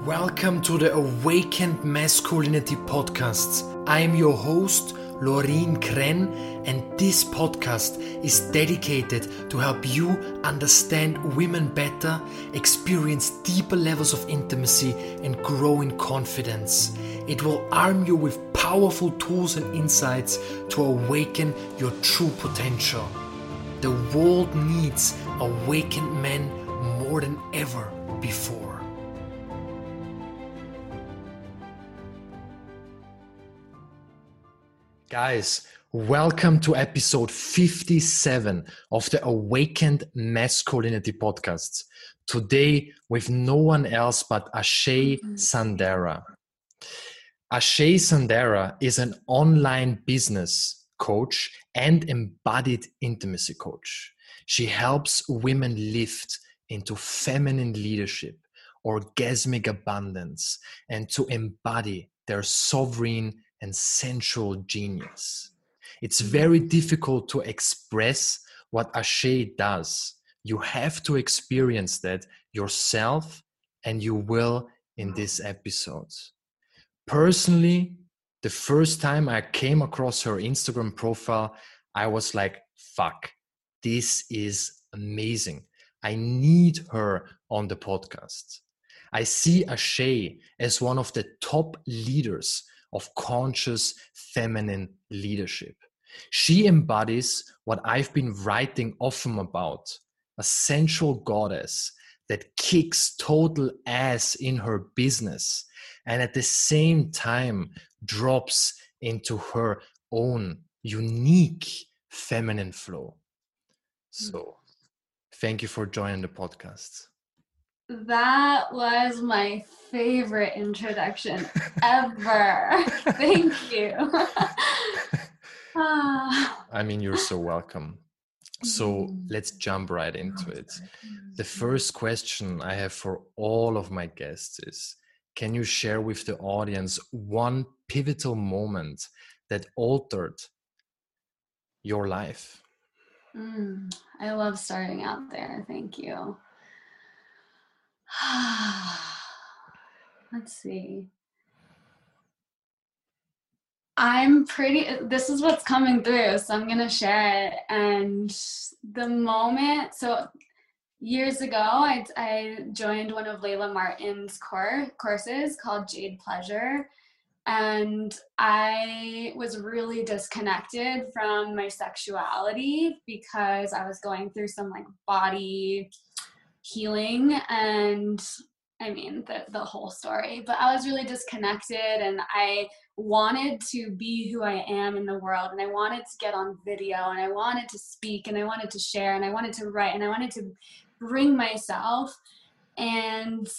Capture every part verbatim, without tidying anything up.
Welcome to the Awakened Masculinity Podcasts. I am your host, Laureen Kren, and this podcast is dedicated to help you understand women better, experience deeper levels of intimacy, and grow in confidence. It will arm you with powerful tools and insights to awaken your true potential. The world needs awakened men more than ever before. Guys, welcome to episode fifty-seven of the Awakened Masculinity Podcasts. Today with no one else but Ashay Sandara. Ashay Sandara is an online business coach and embodied intimacy coach. She helps women lift into feminine leadership, orgasmic abundance, and to embody their sovereign and sensual genius. It's very difficult to express what Ashay does. You have to experience that yourself, and you will in this episode. Personally, the first time I came across her Instagram profile, I was like, fuck, this is amazing. I need her on the podcast. I see Ashay as one of the top leaders of conscious feminine leadership. She embodies what I've been writing often about, a sensual goddess that kicks total ass in her business and at the same time drops into her own unique feminine flow. So thank you for joining the podcast. That was my favorite introduction ever. Thank you. I mean, you're so welcome. So let's jump right into it. The first question I have for all of my guests is, can you share with the audience one pivotal moment that altered your life? Mm, I love starting out there. Thank you. Let's see. I'm pretty, this is what's coming through, so I'm going to share it. And the moment, so years ago, I, I joined one of Layla Martin's core, courses called Jade Pleasure. And I was really disconnected from my sexuality because I was going through some like body healing and I mean the, the whole story, but I was really disconnected and I wanted to be who I am in the world, and I wanted to get on video, and I wanted to speak, and I wanted to share, and I wanted to write, and I wanted to bring myself, and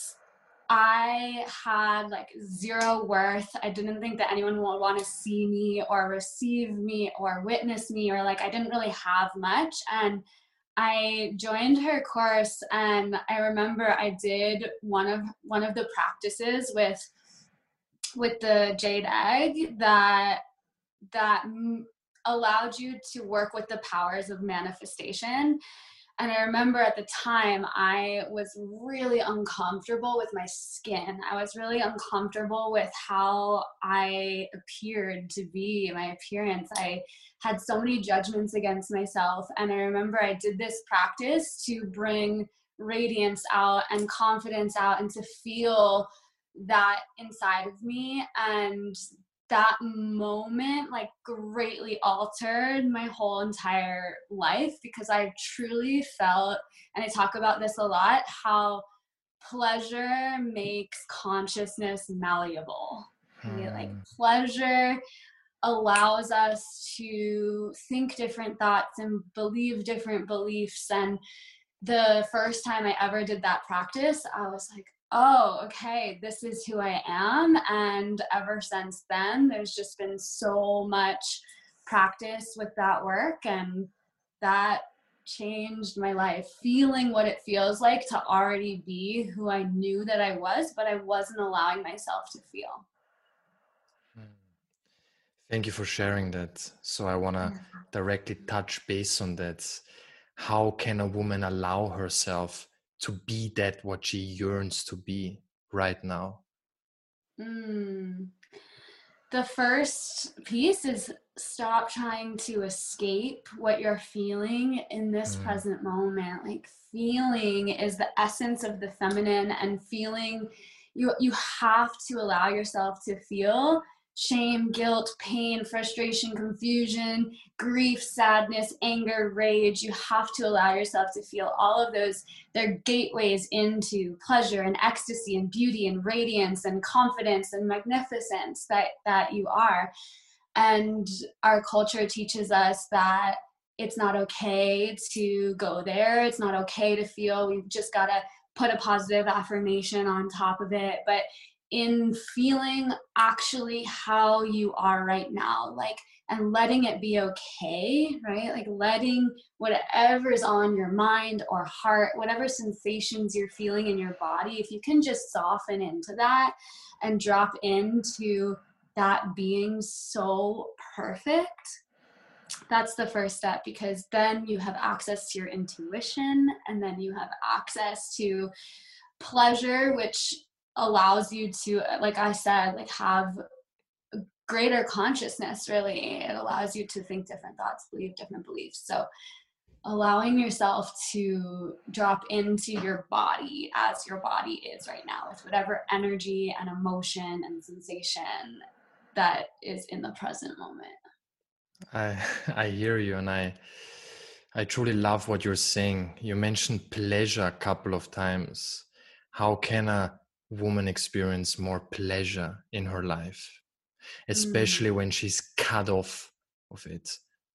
I had like zero worth. I didn't think that anyone would want to see me or receive me or witness me, or like I didn't really have much. And I joined her course, and I remember I did one of one of the practices with with the jade egg that that allowed you to work with the powers of manifestation. And I remember at the time I was really uncomfortable with my skin. I was really uncomfortable with how I appeared to be, my appearance. I had so many judgments against myself. And I remember I did this practice to bring radiance out and confidence out and to feel that inside of me. And that moment like greatly altered my whole entire life, because I truly felt, and I talk about this a lot, how pleasure makes consciousness malleable. Okay? Like pleasure allows us to think different thoughts and believe different beliefs. And the first time I ever did that practice, I was like, oh, okay, this is who I am. And ever since then, there's just been so much practice with that work. And that changed my life, feeling what it feels like to already be who I knew that I was, but I wasn't allowing myself to feel. Thank you for sharing that. So I want to directly touch base on that. How can a woman allow herself to be that what she yearns to be? right now? Mm. The first piece is stop trying to escape what you're feeling in this Mm. present moment. Like feeling is the essence of the feminine, and feeling, you you have to allow yourself to feel shame, guilt, pain, frustration, confusion, grief, sadness, anger, rage. You have to allow yourself to feel all of those. They're gateways into pleasure and ecstasy and beauty and radiance and confidence and magnificence that, that you are. And our culture teaches us that it's not okay to go there. It's not okay to feel. We've just got to put a positive affirmation on top of it. But in feeling actually how you are right now, like, and letting it be okay, right? Like letting whatever's on your mind or heart, whatever sensations you're feeling in your body, if you can just soften into that and drop into that being so perfect, that's the first step, because then you have access to your intuition, and then you have access to pleasure, which allows you to, like I said, like have greater consciousness. Really, it allows you to think different thoughts, believe different beliefs. So allowing yourself to drop into your body as your body is right now, with whatever energy and emotion and sensation that is in the present moment. I I hear you, and I I truly love what you're saying. You mentioned pleasure a couple of times. How can a woman experience more pleasure in her life, especially Mm. when she's cut off of it?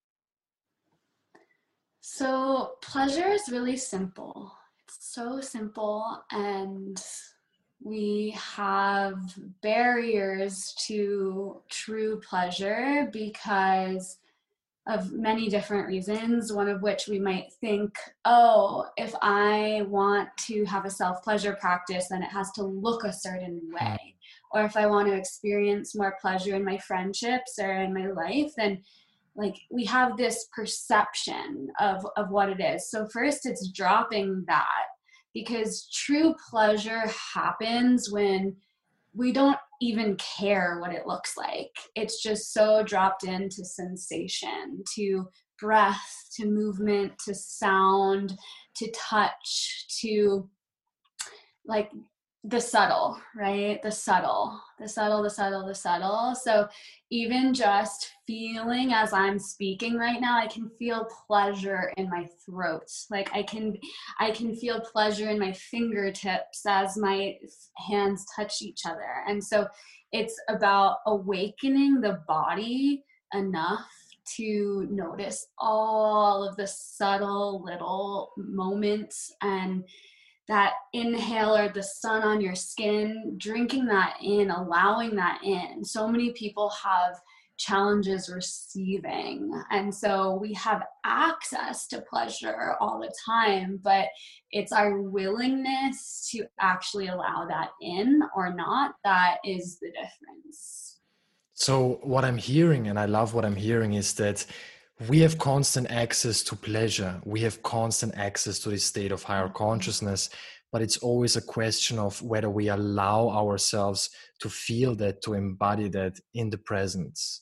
So pleasure is really simple. It's so simple, and we have barriers to true pleasure because of many different reasons, one of which we might think, oh, if I want to have a self-pleasure practice, then it has to look a certain Hmm. way. Or if I want to experience more pleasure in my friendships or in my life, then like we have this perception of, of what it is. So first it's dropping that, because true pleasure happens when we don't even care what it looks like. It's just so dropped into sensation, to breath, to movement, to sound, to touch, to like the subtle, right? The subtle, the subtle, the subtle, the subtle. So even just feeling as I'm speaking right now, I can feel pleasure in my throat. Like I can, I can feel pleasure in my fingertips as my hands touch each other. And so it's about awakening the body enough to notice all of the subtle little moments, and that inhale or the sun on your skin, drinking that in, allowing that in. So many people have challenges receiving. And so we have access to pleasure all the time, but it's our willingness to actually allow that in or not that is the difference. So what I'm hearing, and I love what I'm hearing, is that we have constant access to pleasure. We have constant access to this state of higher consciousness, but it's always a question of whether we allow ourselves to feel that, to embody that in the presence.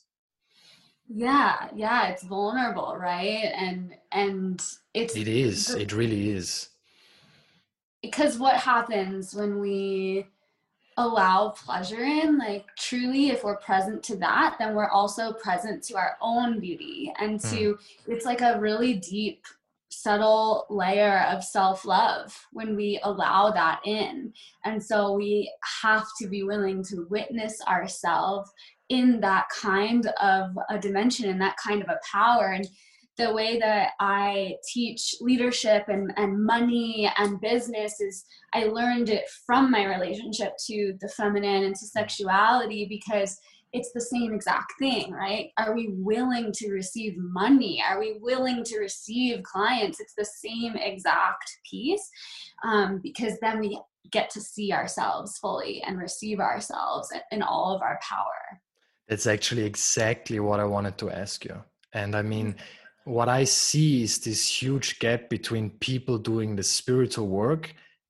Yeah, yeah, it's vulnerable, right? And and it's It is, the, it really is. because what happens when we allow pleasure in, like truly if we're present to that, then we're also present to our own beauty, and Mm. to, it's like a really deep subtle layer of self-love when we allow that in. And so we have to be willing to witness ourselves in that kind of a dimension, in that kind of a power. And the way that I teach leadership and, and money and business is I learned it from my relationship to the feminine and to sexuality, because it's the same exact thing, right? Are we willing to receive money? Are we willing to receive clients? It's the same exact piece, um, because then we get to see ourselves fully and receive ourselves in all of our power. That's actually exactly what I wanted to ask you. And I mean, what I see is this huge gap between people doing the spiritual work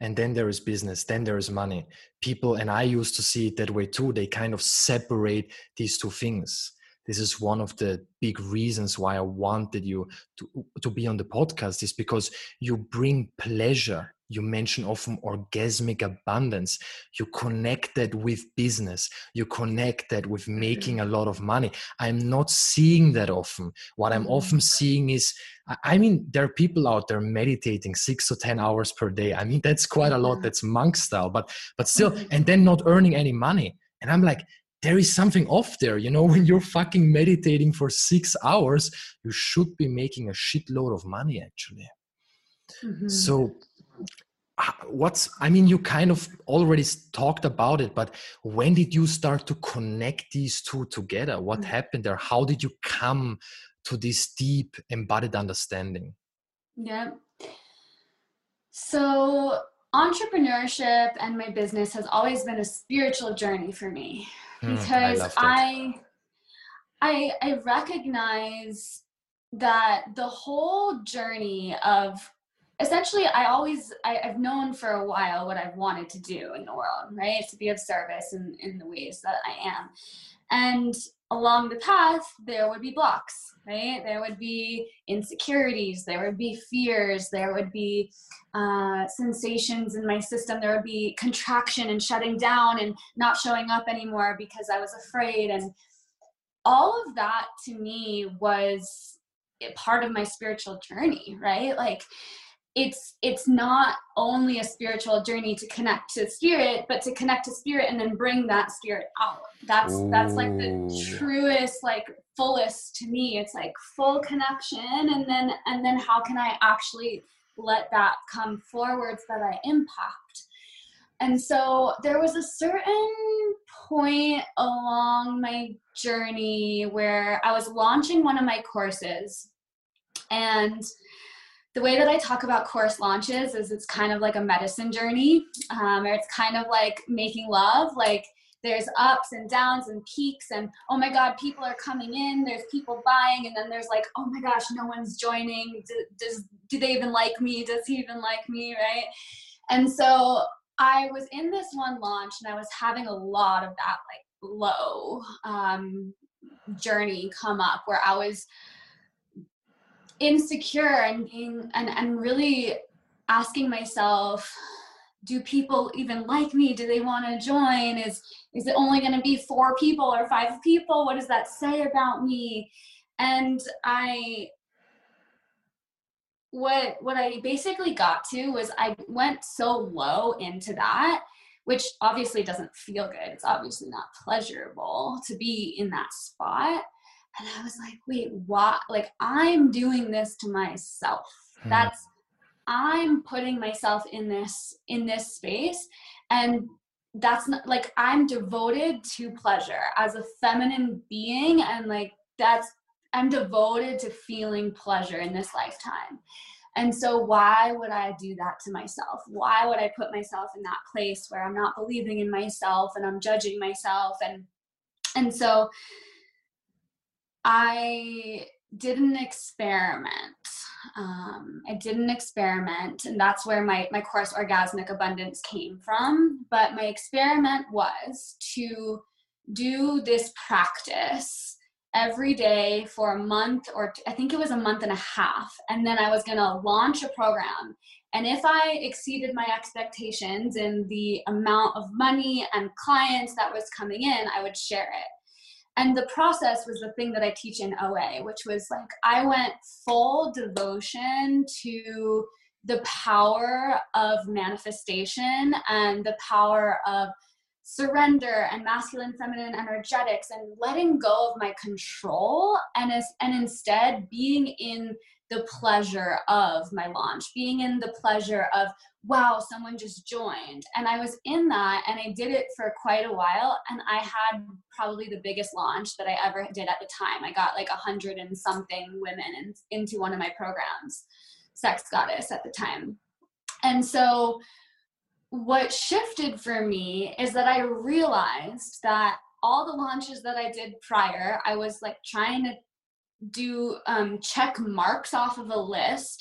and then there is business, then there is money. People, and I used to see it that way too, they kind of separate these two things. This is one of the big reasons why I wanted you to, to be on the podcast, is because you bring pleasure. You mention often orgasmic abundance. You connect that with business. You connect that with making a lot of money. I'm not seeing that often. What I'm often seeing is, I mean, there are people out there meditating six to ten hours per day. I mean, that's quite a lot. That's monk style, but, but still, and then not earning any money. And I'm like, there is something off there. You know, when you're fucking meditating for six hours, you should be making a shitload of money, actually. Mm-hmm. So what's, I mean, you kind of already talked about it, but when did you start to connect these two together? What mm-hmm. happened there? How did you come to this deep embodied understanding? Yeah. So entrepreneurship and my business has always been a spiritual journey for me. Because mm, I, I, I recognize that the whole journey of, essentially, I always, I, I've known for a while what I've wanted to do in the world, right? To be of service in, in the ways that I am. And along the path, there would be blocks, right? There would be insecurities, there would be fears, there would be uh, sensations in my system, there would be contraction and shutting down and not showing up anymore because I was afraid. And all of that to me was part of my spiritual journey, right? Like, it's it's not only a spiritual journey to connect to spirit, but to connect to spirit and then bring that spirit out. That's Ooh. That's like the truest, like fullest to me. It's like full connection, and then and then how can I actually let that come forward so that I impact? And so there was a certain point along my journey where I was launching one of my courses, and the way that I talk about course launches is it's kind of like a medicine journey, um, or it's kind of like making love. Like, there's ups and downs and peaks, and oh my God, people are coming in, there's people buying, and then there's like, oh my gosh, no one's joining. Do, does, do they even like me? Does he even like me, right? And so I was in this one launch, and I was having a lot of that like low um, journey come up, where I was insecure and being and, and really asking myself, do people even like me? Do they want to join? Is is it only going to be four people or five people? What does that say about me? And I what what I basically got to was I went so low into that, which obviously doesn't feel good. It's obviously not pleasurable to be in that spot. And I was like, wait, what? Like, I'm doing this to myself. Hmm. That's, I'm putting myself in this, in this space. And that's not, like, I'm devoted to pleasure as a feminine being. And like, that's, I'm devoted to feeling pleasure in this lifetime. And so why would I do that to myself? Why would I put myself in that place where I'm not believing in myself and I'm judging myself? And, and so I did an experiment. Um, I did an experiment, and that's where my, my course Orgasmic Abundance came from. But my experiment was to do this practice every day for a month, or t- I think it was a month and a half. And then I was going to launch a program. And if I exceeded my expectations in the amount of money and clients that was coming in, I would share it. And the process was the thing that I teach in O A, which was like, I went full devotion to the power of manifestation and the power of surrender and masculine, feminine energetics, and letting go of my control, and as, and instead being in the pleasure of my launch, being in the pleasure of, wow, someone just joined. And I was in that, and I did it for quite a while, and I had probably the biggest launch that I ever did at the time. I got like a hundred and something women in, into one of my programs, Sex Goddess at the time. And so what shifted for me is that I realized that all the launches that I did prior, I was like trying to do um, check marks off of a list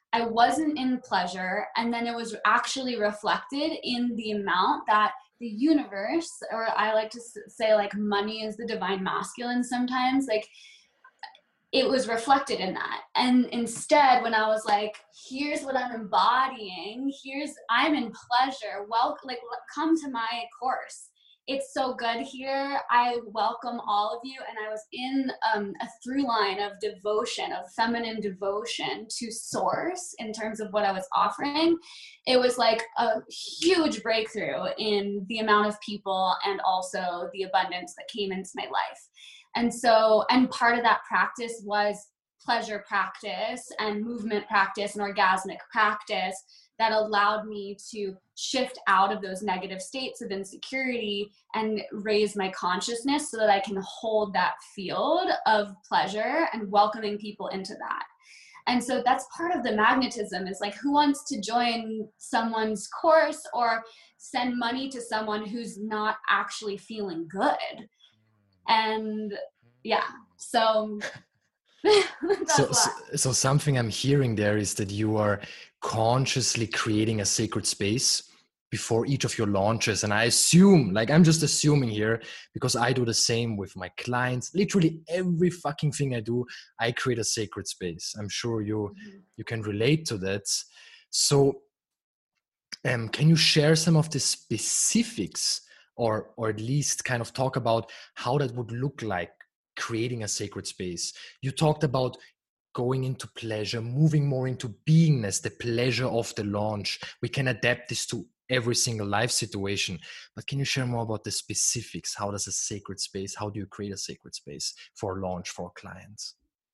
I wasn't in pleasure. And then it was actually reflected in the amount that the universe, or I like to say like money is the divine masculine sometimes, like it was reflected in that. And instead, when I was like, here's what I'm embodying, here's, I'm in pleasure, well, like come to my course. It's so good here. I welcome all of you. And I was in um, a through line of devotion, of feminine devotion to source in terms of what I was offering. It was like a huge breakthrough in the amount of people and also the abundance that came into my life. And so, and part of that practice was pleasure practice and movement practice and orgasmic practice that allowed me to shift out of those negative states of insecurity and raise my consciousness so that I can hold that field of pleasure and welcoming people into that. And so that's part of the magnetism, is like, who wants to join someone's course or send money to someone who's not actually feeling good? And yeah, so that's so, why. so so something I'm hearing there is that you are consciously creating a sacred space before each of your launches. And I assume, like I'm just assuming here, because I do the same with my clients, literally every fucking thing I do, I create a sacred space. I'm sure you mm-hmm. you can relate to that. So um, can you share some of the specifics, or or at least kind of talk about how that would look like, creating a sacred space? You talked about going into pleasure, moving more into beingness, the pleasure of the launch. We can adapt this to every single life situation, but can you share more about the specifics? How does a sacred space, how do you create a sacred space for a launch for clients?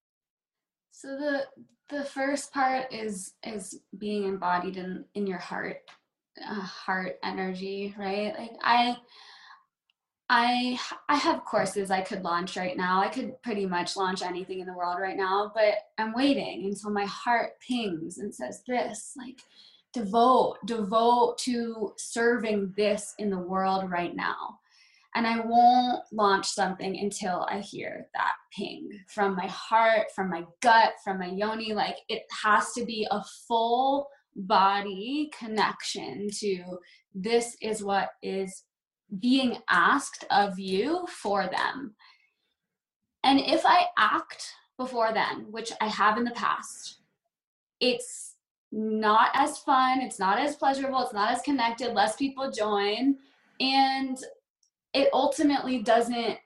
So the the first part is is being embodied in in your heart, uh, heart energy, right? Like I I I have courses I could launch right now. I could pretty much launch anything in the world right now, but I'm waiting until my heart pings and says this, like devote, devote to serving this in the world right now. And I won't launch something until I hear that ping from my heart, from my gut, from my yoni. Like it has to be a full body connection to this is what is being asked of you for them. And if I act before then, which I have in the past, it's not as fun, it's not as pleasurable, it's not as connected, less people join, and it ultimately doesn't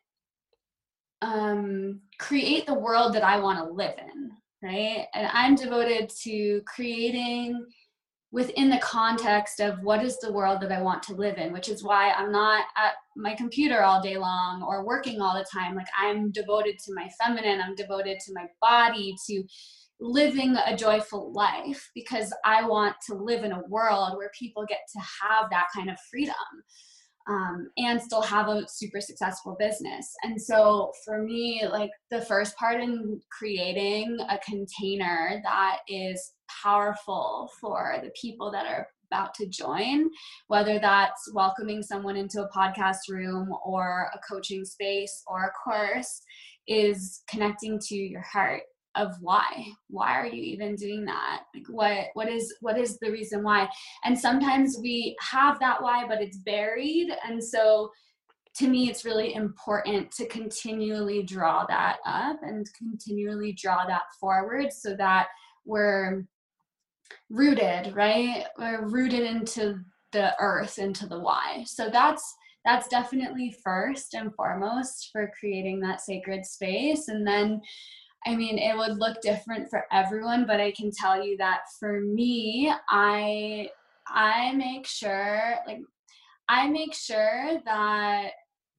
um, create the world that I want to live in, right? And I'm devoted to creating within the context of what is the world that I want to live in, which is why I'm not at my computer all day long or working all the time. Like I'm devoted to my feminine, I'm devoted to my body, to living a joyful life, because I want to live in a world where people get to have that kind of freedom. Um, and still have a super successful business. And so for me, like the first part in creating a container that is powerful for the people that are about to join, whether that's welcoming someone into a podcast room or a coaching space or a course, is connecting to your heart of why why are you even doing that? Like what what is what is the reason why? And sometimes we have that why, but it's buried. And so to me, it's really important to continually draw that up and continually draw that forward so that we're rooted, right? We're rooted into the earth, into the why. So that's that's definitely first and foremost for creating that sacred space. And then I mean, it would look different for everyone, but I can tell you that for me, I I make sure, like, I make sure that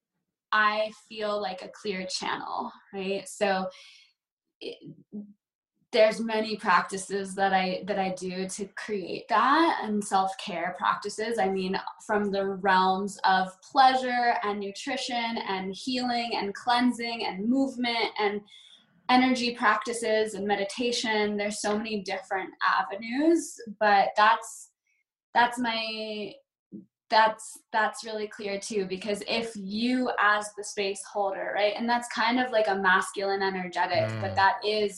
I feel like a clear channel, right? So it, there's many practices that I that I do to create that, and self-care practices. I mean, from the realms of pleasure and nutrition and healing and cleansing and movement and energy practices and meditation. There's so many different avenues, but that's that's my that's that's really clear too, because if you as the space holder, right, and that's kind of like a masculine energetic, mm. but that is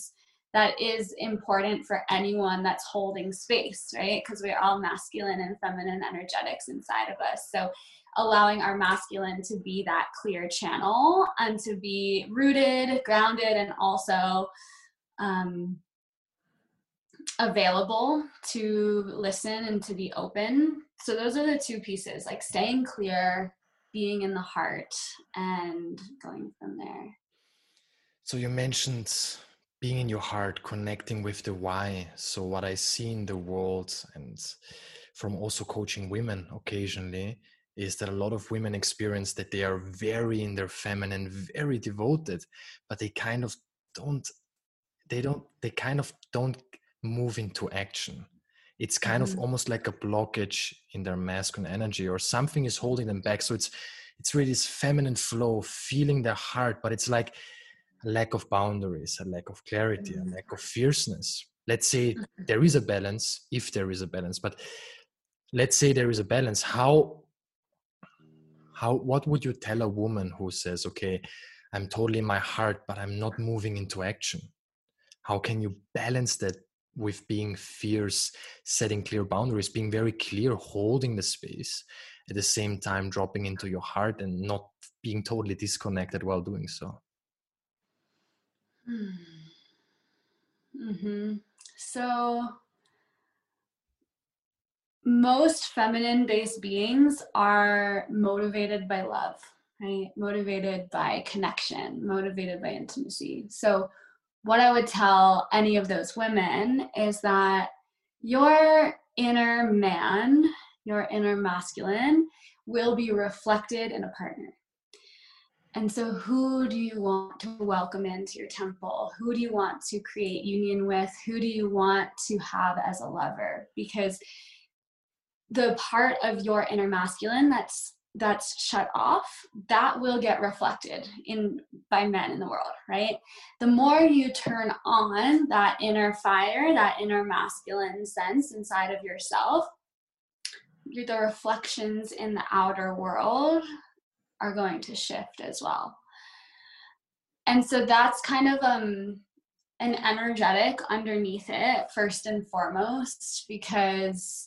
that is important for anyone that's holding space, right? Because we're all masculine and feminine energetics inside of us. So allowing our masculine to be that clear channel and to be rooted, grounded, and also um, available to listen and to be open. So those are the two pieces, like staying clear, being in the heart, and going from there. So you mentioned being in your heart, connecting with the why. So what I see in the world, and from also coaching women occasionally, is that a lot of women experience that they are very in their feminine, very devoted, but they kind of don't, they don't, they kind of don't move into action. It's kind mm-hmm. of almost like a blockage in their masculine energy, or something is holding them back. So it's, it's really this feminine flow, feeling their heart, but it's like a lack of boundaries, a lack of clarity, a lack of fierceness. Let's say there is a balance, if there is a balance, but let's say there is a balance. How, how, what would you tell a woman who says, okay, I'm totally in my heart, but I'm not moving into action? How can you balance that with being fierce, setting clear boundaries, being very clear, holding the space, at the same time dropping into your heart and not being totally disconnected while doing so? Mm-hmm. So most feminine based beings are motivated by love, right? Motivated by connection, motivated by intimacy. So what I would tell any of those women is that your inner man, your inner masculine, will be reflected in a partner. And so who do you want to welcome into your temple? Who do you want to create union with? Who do you want to have as a lover? Because the part of your inner masculine that's that's shut off, that will get reflected in by men in the world, right? The more you turn on that inner fire, that inner masculine sense inside of yourself, the reflections in the outer world are going to shift as well. And so that's kind of um, an energetic underneath it, first and foremost, because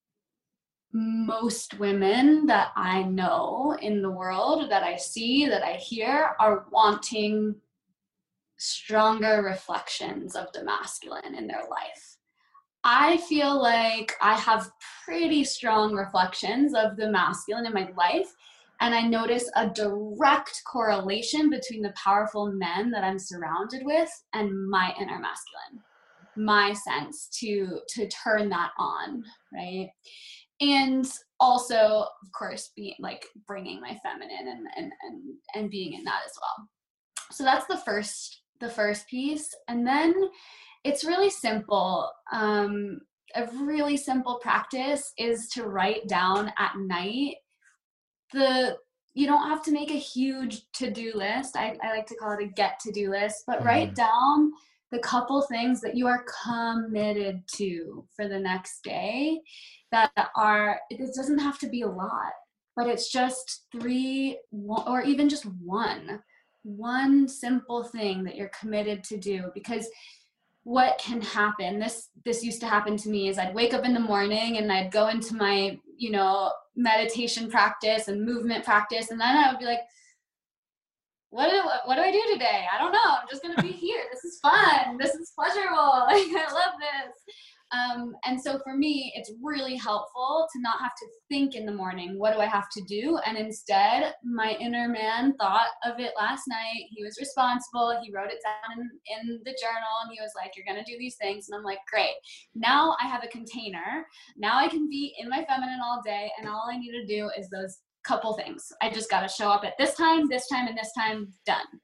most women that I know in the world, that I see, that I hear, are wanting stronger reflections of the masculine in their life. I feel like I have pretty strong reflections of the masculine in my life. And I notice a direct correlation between the powerful men that I'm surrounded with and my inner masculine, my sense to, to turn that on, right? And also, of course, being like bringing my feminine and, and, and, and being in that as well. So that's the first, the first piece. And then it's really simple. Um, a really simple practice is to write down at night. The you don't have to make a huge to-do list. I, I like to call it a get-to-do list, but mm-hmm. write down the couple things that you are committed to for the next day that are, it doesn't have to be a lot, but it's just three or even just one, one simple thing that you're committed to do. Because what can happen, this this used to happen to me, is I'd wake up in the morning and I'd go into my, you know, meditation practice and movement practice, and then I would be like, what do, what do I do today? I don't know. I'm just going to be here. This is fun. This is pleasurable. Like, I love this. Um, and so for me, it's really helpful to not have to think in the morning, what do I have to do? And instead, my inner man thought of it last night. He was responsible. He wrote it down in, in the journal, and he was like, you're going to do these things. And I'm like, great. Now I have a container. Now I can be in my feminine all day. And all I need to do is those couple things. I just got to show up at this time, this time, and this time.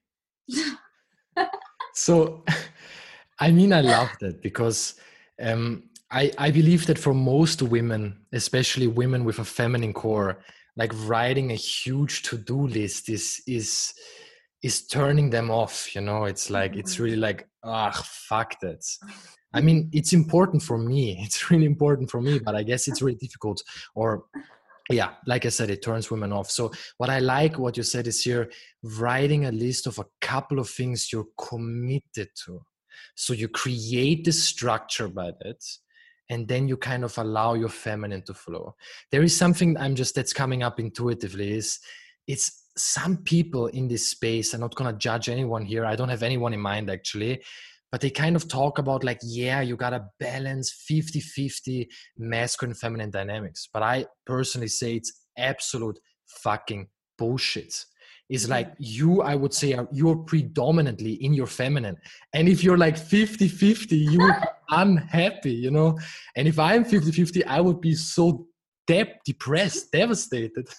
Done. So, I mean, I love that because um, I, I believe that for most women, especially women with a feminine core, like writing a huge to-do list is is is turning them off. You know, it's like mm-hmm. it's really like, ah, oh, fuck that. I mean, it's important for me. It's really important for me, but I guess it's really difficult. Or yeah, like I said, it turns women off. So what I like, what you said is here, writing a list of a couple of things you're committed to. So you create the structure by that, and then you kind of allow your feminine to flow. There is something I'm just that's coming up intuitively is it's some people in this space. I'm not going to judge anyone here. I don't have anyone in mind actually, but they kind of talk about like, yeah, you got to balance fifty fifty masculine feminine dynamics. But I personally say it's absolute fucking bullshit. Is mm-hmm. like you, I would say, are, you're predominantly in your feminine. And if you're like fifty fifty, you would be unhappy, you know? And if I'm fifty fifty, I would be so de- depressed, devastated.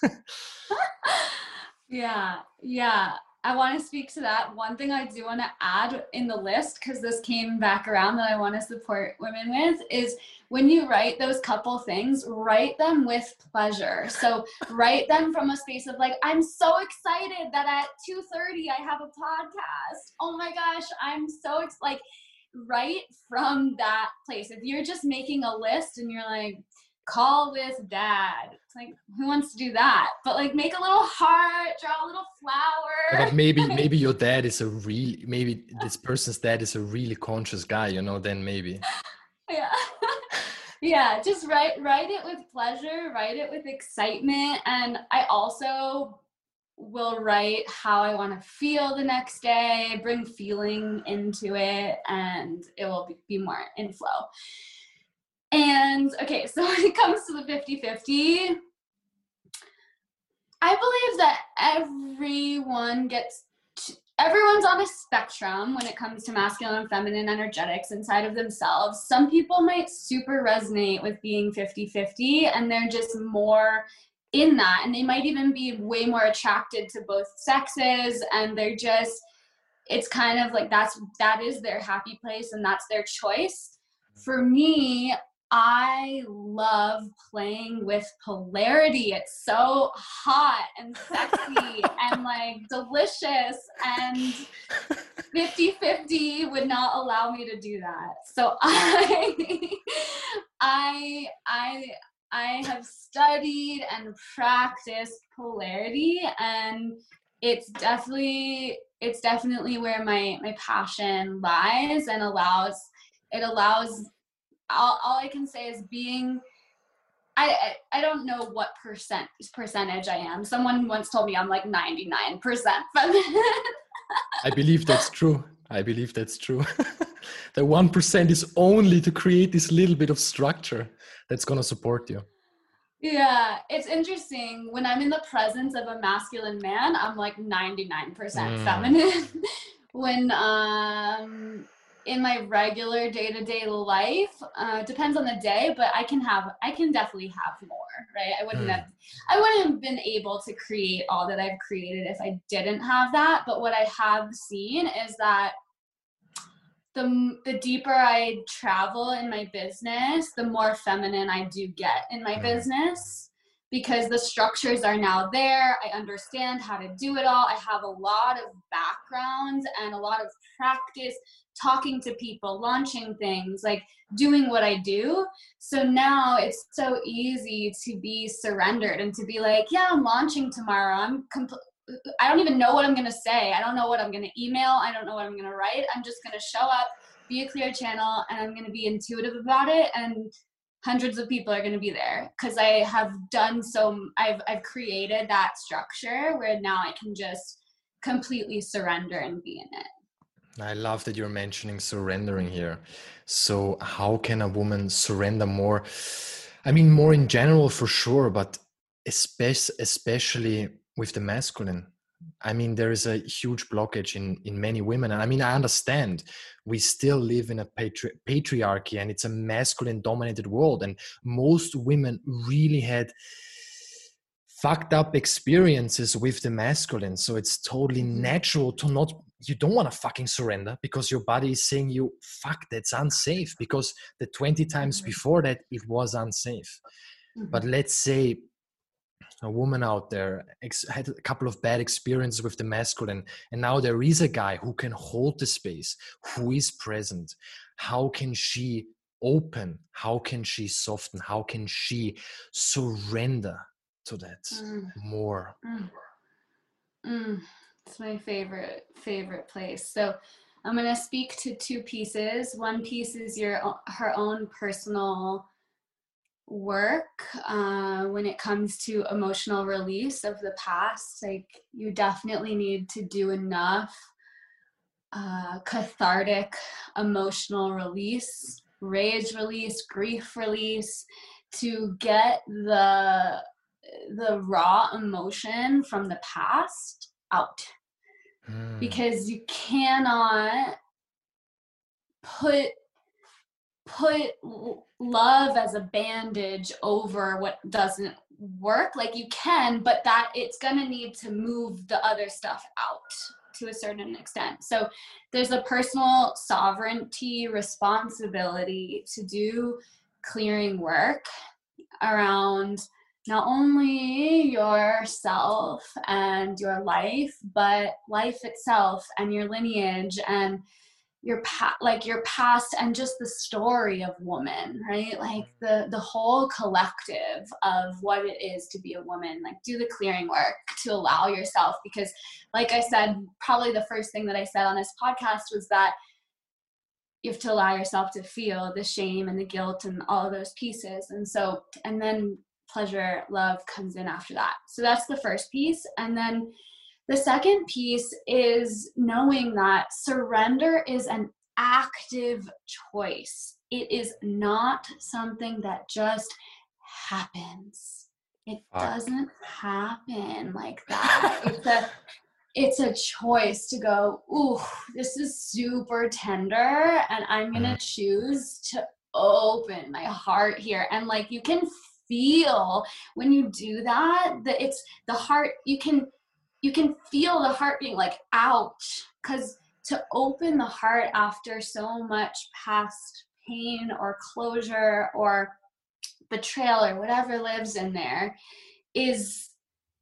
Yeah, yeah. I want to speak to that. One thing I do want to add in the list, because this came back around that I want to support women with, is when you write those couple things, write them with pleasure. So write them from a space of like, I'm so excited that at two thirty I have a podcast. Oh my gosh, I'm so ex-, like write from that place. If you're just making a list and you're like, call with dad. It's like, who wants to do that? But like make a little heart, draw a little flower. But maybe maybe your dad is a really, maybe this person's dad is a really conscious guy, you know, then maybe. Yeah. Yeah, just write write it with pleasure, write it with excitement. And I also will write how I want to feel the next day, bring feeling into it, and it will be, be more in flow. And okay, so when it comes to the fifty fifty, I believe that everyone gets, to, everyone's on a spectrum when it comes to masculine and feminine energetics inside of themselves. Some people might super resonate with being fifty fifty and they're just more in that. And they might even be way more attracted to both sexes, and they're just, it's kind of like that's, that is their happy place and that's their choice. For me, I love playing with polarity. It's so hot and sexy and like delicious, and fifty fifty would not allow me to do that. So I I I I have studied and practiced polarity, and it's definitely it's definitely where my my passion lies, and allows it allows All, all I can say is being, I, I I don't know what percent percentage I am. Someone once told me I'm like ninety-nine percent feminine. I believe that's true. I believe that's true. The one percent is only to create this little bit of structure that's going to support you. Yeah, it's interesting. When I'm in the presence of a masculine man, I'm like ninety-nine percent mm. feminine. When, um... in my regular day-to-day life, uh, depends on the day, but I can have, I can definitely have more, right? I wouldn't mm. have, I wouldn't have been able to create all that I've created if I didn't have that. But what I have seen is that the, the deeper I travel in my business, the more feminine I do get in my mm. business, because the structures are now there. I understand how to do it all. I have a lot of background and a lot of practice talking to people, launching things, like doing what I do. So now it's so easy to be surrendered and to be like, yeah, I'm launching tomorrow. I'm compl- I don't even know what I'm going to say. I don't know what I'm going to email. I don't know what I'm going to write. I'm just going to show up, be a clear channel, and I'm going to be intuitive about it. And hundreds of people are going to be there because I have done so. I've, I've created that structure where now I can just completely surrender and be in it. I love that you're mentioning surrendering here. So how can a woman surrender more? I mean, more in general for sure, but especially, especially with the masculine. I mean, there is a huge blockage in, in many women. And I mean, I understand we still live in a patri- patriarchy and it's a masculine dominated world. And most women really had fucked up experiences with the masculine. So it's totally mm-hmm. natural to not, you don't want to fucking surrender because your body is saying you, fuck, that's unsafe, because the twenty times mm-hmm. before that, it was unsafe. Mm-hmm. But let's say a woman out there ex- had a couple of bad experiences with the masculine, and now there is a guy who can hold the space, who is present. How can she open? How can she soften? How can she surrender to that mm. more? Mm. Mm. It's my favorite, favorite place. So I'm going to speak to two pieces. One piece is your her own personal work uh, when it comes to emotional release of the past. Like, you definitely need to do enough uh, cathartic emotional release, rage release, grief release, to get the the raw emotion from the past out. Mm. Because you cannot put put love as a bandage over what doesn't work. Like, you can, but that it's gonna need to move the other stuff out to a certain extent. So there's a personal sovereignty responsibility to do clearing work around not only yourself and your life, but life itself and your lineage and your pa- like your past, and just the story of woman, right? Like the the whole collective of what it is to be a woman. Like, do the clearing work to allow yourself, because like I said, probably the first thing that I said on this podcast was that you have to allow yourself to feel the shame and the guilt and all of those pieces. And so, and then pleasure, love comes in after that. So that's the first piece. And then the second piece is knowing that surrender is an active choice. It is not something that just happens. It Fuck. doesn't happen like that. It's a it's a choice to go, ooh, this is super tender, and I'm gonna choose to open my heart here. And like, you can feel when you do that, that it's the heart, you can you can feel the heart being like, ouch, because to open the heart after so much past pain or closure or betrayal or whatever lives in there is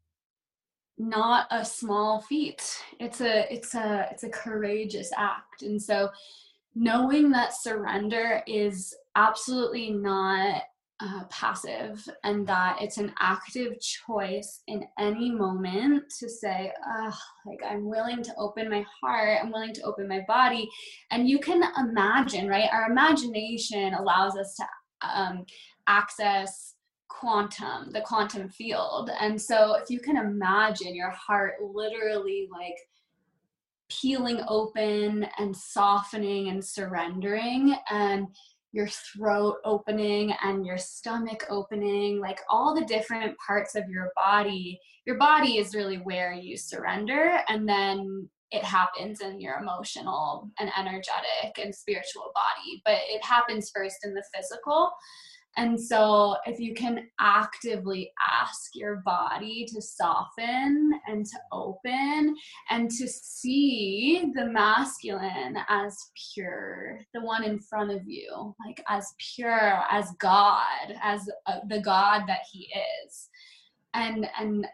not a small feat. It's a it's a it's a courageous act. And so knowing that surrender is absolutely not Uh, passive, and that it's an active choice in any moment to say, oh, like, I'm willing to open my heart, I'm willing to open my body. And you can imagine, right? Our imagination allows us to um, access quantum, the quantum field. And so if you can imagine your heart literally like peeling open and softening and surrendering, and your throat opening and your stomach opening, like all the different parts of your body. Your body is really where you surrender, and then it happens in your emotional and energetic and spiritual body, but it happens first in the physical. And so if you can actively ask your body to soften and to open and to see the masculine as pure, the one in front of you, like as pure, as God, as uh, the God that he is, and, and,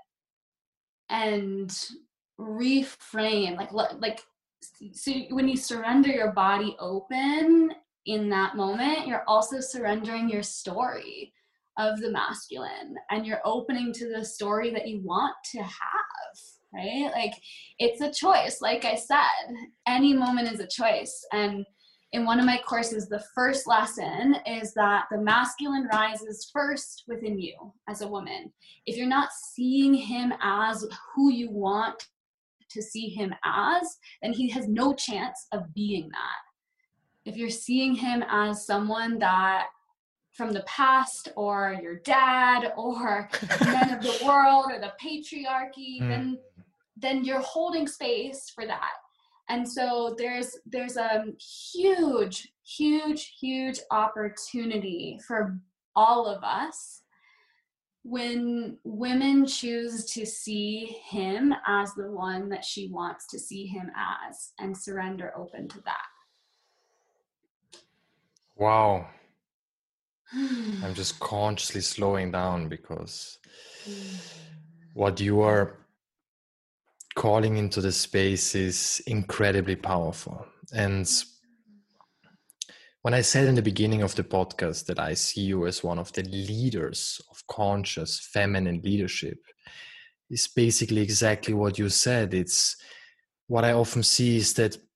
and reframe, like, like, so when you surrender your body open, in that moment, you're also surrendering your story of the masculine, and you're opening to the story that you want to have, right? Like, it's a choice. Like I said, any moment is a choice. And in one of my courses, the first lesson is that the masculine rises first within you as a woman. If you're not seeing him as who you want to see him as, then he has no chance of being that. If you're seeing him as someone that from the past, or your dad, or men of the world, or the patriarchy, mm. then then you're holding space for that. And so there's there's a huge, huge, huge opportunity for all of us when women choose to see him as the one that she wants to see him as, and surrender open to that. Wow. I'm just consciously slowing down, because what you are calling into the space is incredibly powerful. And when I said in the beginning of the podcast that I see you as one of the leaders of conscious feminine leadership, is basically exactly what you said. It's what I often see is that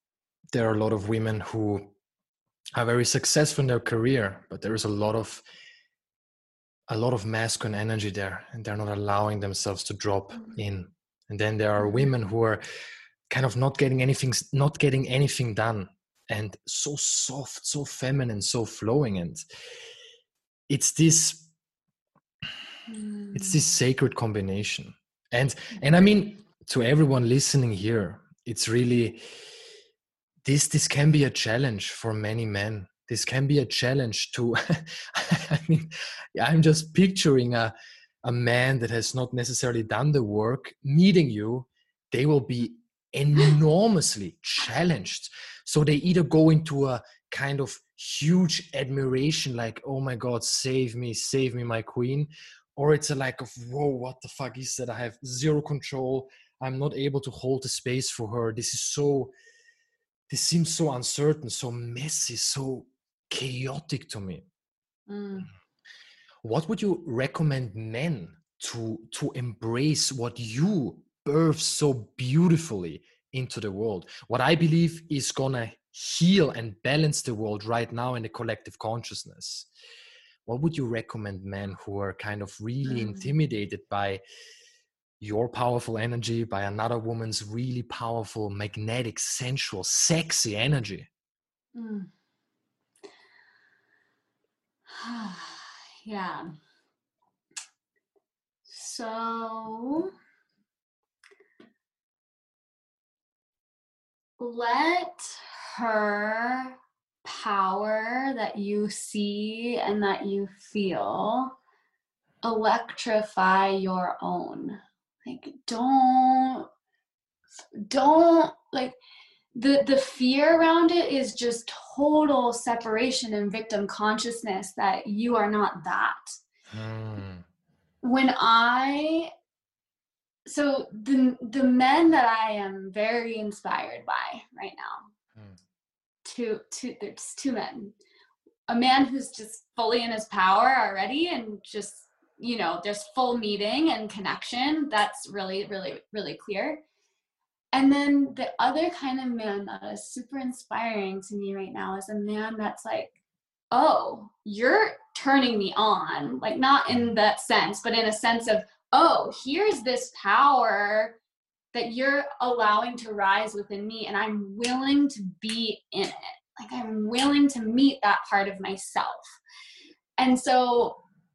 there are a lot of women who are very successful in their career, but there is a lot of a lot of masculine energy there, and they're not allowing themselves to drop in. And then there are women who are kind of not getting anything, not getting anything done, and so soft, so feminine, so flowing. And it's this, mm. it's this sacred combination. And and I mean, to everyone listening here, it's really this. This can be a challenge for many men. This can be a challenge to. I mean, I'm just picturing a a man that has not necessarily done the work meeting you. They will be enormously challenged. So they either go into a kind of huge admiration, like, oh my God, save me, save me, my queen. Or it's a like of, whoa, what the fuck is that? I have zero control. I'm not able to hold the space for her. This is so, this seems so uncertain, so messy, so chaotic to me. Mm. What would you recommend men to, to embrace what you birth so beautifully into the world? What I believe is gonna heal and balance the world right now in the collective consciousness. What would you recommend men who are kind of really mm. intimidated by your powerful energy, by another woman's really powerful, magnetic, sensual, sexy energy? Mm. Yeah. So let her power that you see and that you feel electrify your own. Like, don't, don't, like, the, the fear around it is just total separation and victim consciousness that you are not that. Mm. When I, so the, the men that I am very inspired by right now, mm. two, two, there's two men. A man who's just fully in his power already and just, you know, there's full meeting and connection. That's really, really, really clear. And then the other kind of man that is super inspiring to me right now is a man that's like, oh, you're turning me on. Like, not in that sense, but in a sense of, oh, here's this power that you're allowing to rise within me, and I'm willing to be in it. Like, I'm willing to meet that part of myself. And so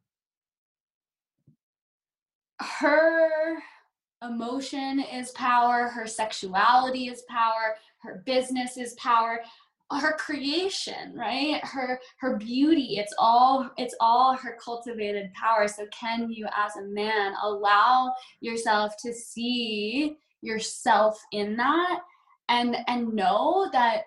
her emotion is power, her sexuality is power, her business is power, her creation, right? Her her beauty, it's all it's all her cultivated power. So can you as a man allow yourself to see yourself in that and and know that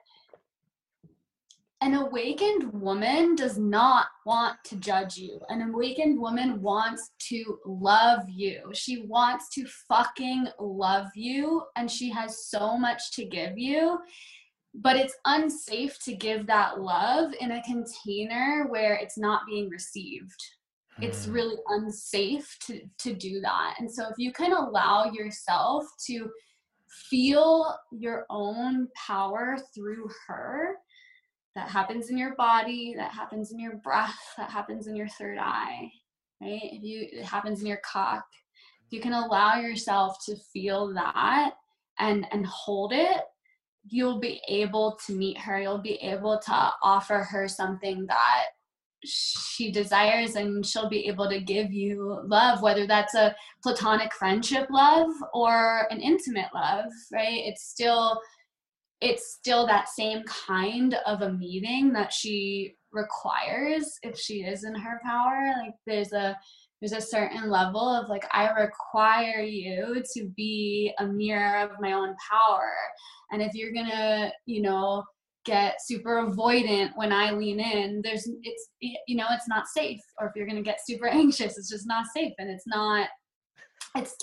an awakened woman does not want to judge you. An awakened woman wants to love you. She wants to fucking love you, and she has so much to give you. But it's unsafe to give that love in a container where it's not being received. Mm. It's really unsafe to, to do that. And so if you can allow yourself to feel your own power through her, that happens in your body, that happens in your breath, that happens in your third eye, right? If you, it happens in your cock. If you can allow yourself to feel that and, and hold it, you'll be able to meet her. You'll be able to offer her something that she desires, and she'll be able to give you love, whether that's a platonic friendship love or an intimate love, right? It's still it's still that same kind of a meeting that she requires if she is in her power. Like there's a there's a certain level of like, I require you to be a mirror of my own power. And if you're gonna, you know, get super avoidant when I lean in, there's it's you know, it's not safe. Or if you're gonna get super anxious, it's just not safe. And it's not it's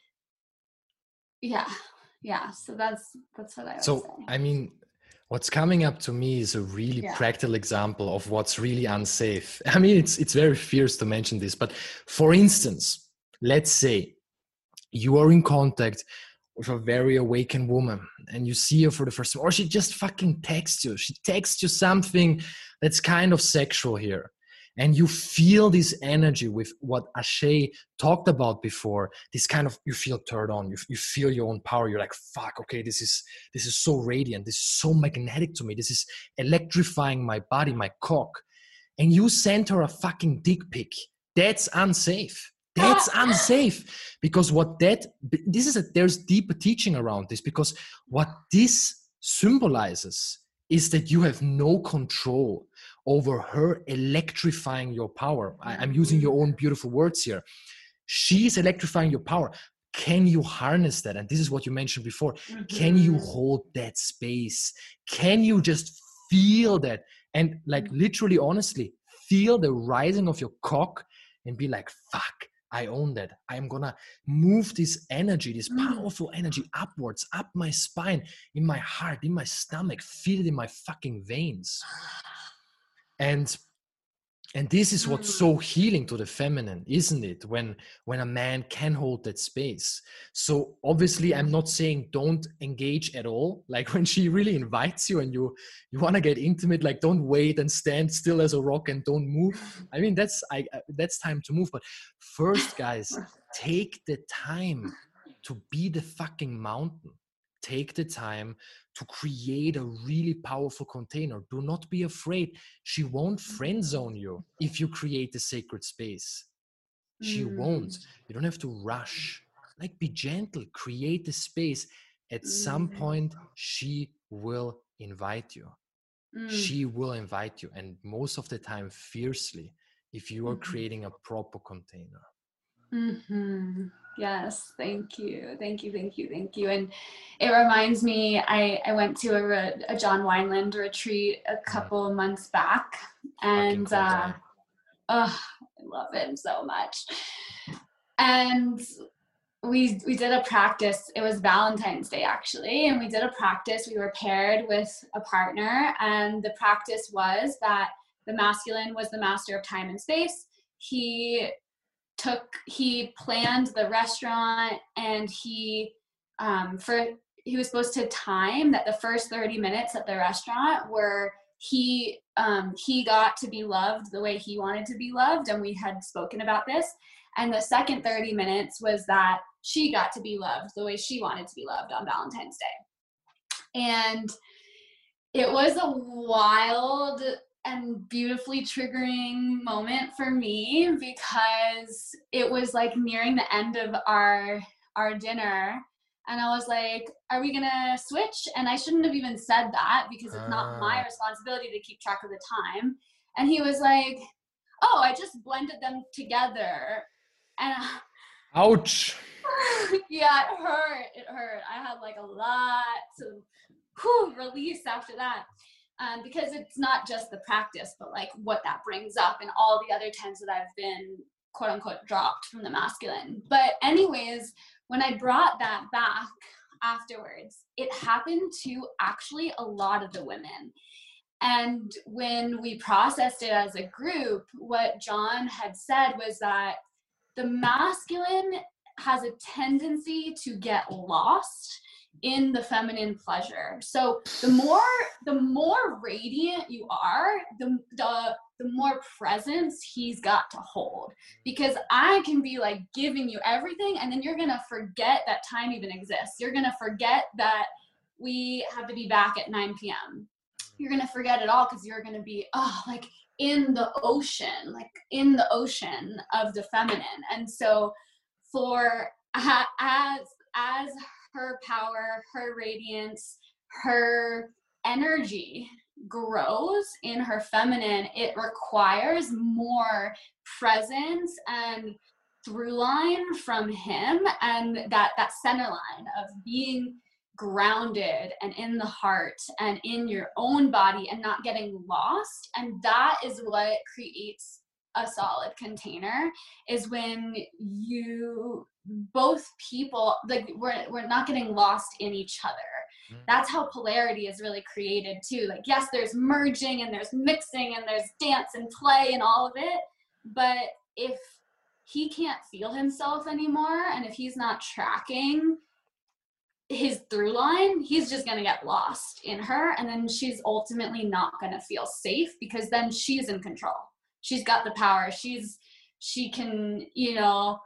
yeah. Yeah, so that's that's what I would so, say. I mean, what's coming up to me is a really yeah. practical example of what's really unsafe. I mean, it's it's very fierce to mention this, but for instance, let's say you are in contact with a very awakened woman and you see her for the first time, or she just fucking texts you, she texts you something that's kind of sexual here, and you feel this energy with what Ashay talked about before, this kind of, you feel turned on, you, you feel your own power, you're like, fuck, okay, this is this is so radiant, this is so magnetic to me, this is electrifying my body, my cock. And you sent her a fucking dick pic. That's unsafe. That's unsafe, because what that, this is a, there's deeper teaching around this, because what this symbolizes is that you have no control over her electrifying your power. I, I'm using your own beautiful words here. She's electrifying your power. Can you harness that? And this is what you mentioned before. Mm-hmm. Can you hold that space? Can you just feel that? And like literally, honestly, feel the rising of your cock and be like, fuck, I own that. I'm gonna move this energy, this powerful energy upwards, up my spine, in my heart, in my stomach, feel it in my fucking veins. And and this is what's so healing to the feminine, isn't it? When when a man can hold that space. So obviously I'm not saying don't engage at all. Like when she really invites you and you you want to get intimate, like don't wait and stand still as a rock and don't move. I mean, that's I that's time to move. But first, guys, take the time to be the fucking mountain. Take the time to create a really powerful container. Do not be afraid. She won't friend zone you if you create a sacred space. She mm. won't. You don't have to rush. Like, be gentle. Create the space. At mm. some point, she will invite you. Mm. She will invite you. And most of the time, fiercely, if you are mm-hmm. creating a proper container. Mm-hmm. Yes, thank you, thank you, thank you, thank you. And it reminds me, I, I went to a, a John Wineland retreat a couple mm. months back, and cool uh, oh, I love him so much. And we we did a practice. It was Valentine's Day actually, and we did a practice. We were paired with a partner, and the practice was that the masculine was the master of time and space. He took he planned the restaurant, and he um for he was supposed to time that the first thirty minutes at the restaurant were he um he got to be loved the way he wanted to be loved, and we had spoken about this, and the second thirty minutes was that she got to be loved the way she wanted to be loved on Valentine's Day. And it was a wild and beautifully triggering moment for me, because it was like nearing the end of our our dinner, and I was like, are we gonna switch? And I shouldn't have even said that, because it's not my responsibility to keep track of the time. And he was like, oh, I just blended them together. And ouch. Yeah, it hurt it hurt I had like a lot to whew, release after that. Um, because it's not just the practice, but like what that brings up and all the other times that I've been quote unquote dropped from the masculine. But anyways, when I brought that back afterwards, it happened to actually a lot of the women. And when we processed it as a group, what John had said was that the masculine has a tendency to get lost in the feminine pleasure. So the more the more radiant you are, the the the more presence he's got to hold. Because I can be like giving you everything, and then you're gonna forget that time even exists. You're gonna forget that we have to be back at nine p.m. You're gonna forget it all, because you're gonna be oh like in the ocean, like in the ocean of the feminine. And so for uh, as as her power, her radiance, her energy grows in her feminine, it requires more presence and through line from him, and that that center line of being grounded and in the heart and in your own body and not getting lost. And that is what creates a solid container, is when you both people like we're we're not getting lost in each other. Mm-hmm. That's how polarity is really created too. Like, yes, there's merging and there's mixing and there's dance and play and all of it, but if he can't feel himself anymore, and if he's not tracking, his through line, he's just going to get lost in her. And then she's ultimately not going to feel safe because then she's in control. She's got the power. She's, she can, you know,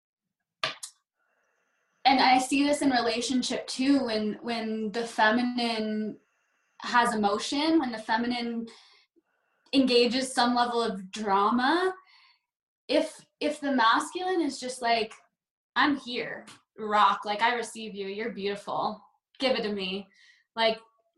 and I see this in relationship too, when, when the feminine has emotion, when the feminine engages some level of drama, if, if the masculine is just like, I'm here, rock, like I receive you, you're beautiful, give it to me, like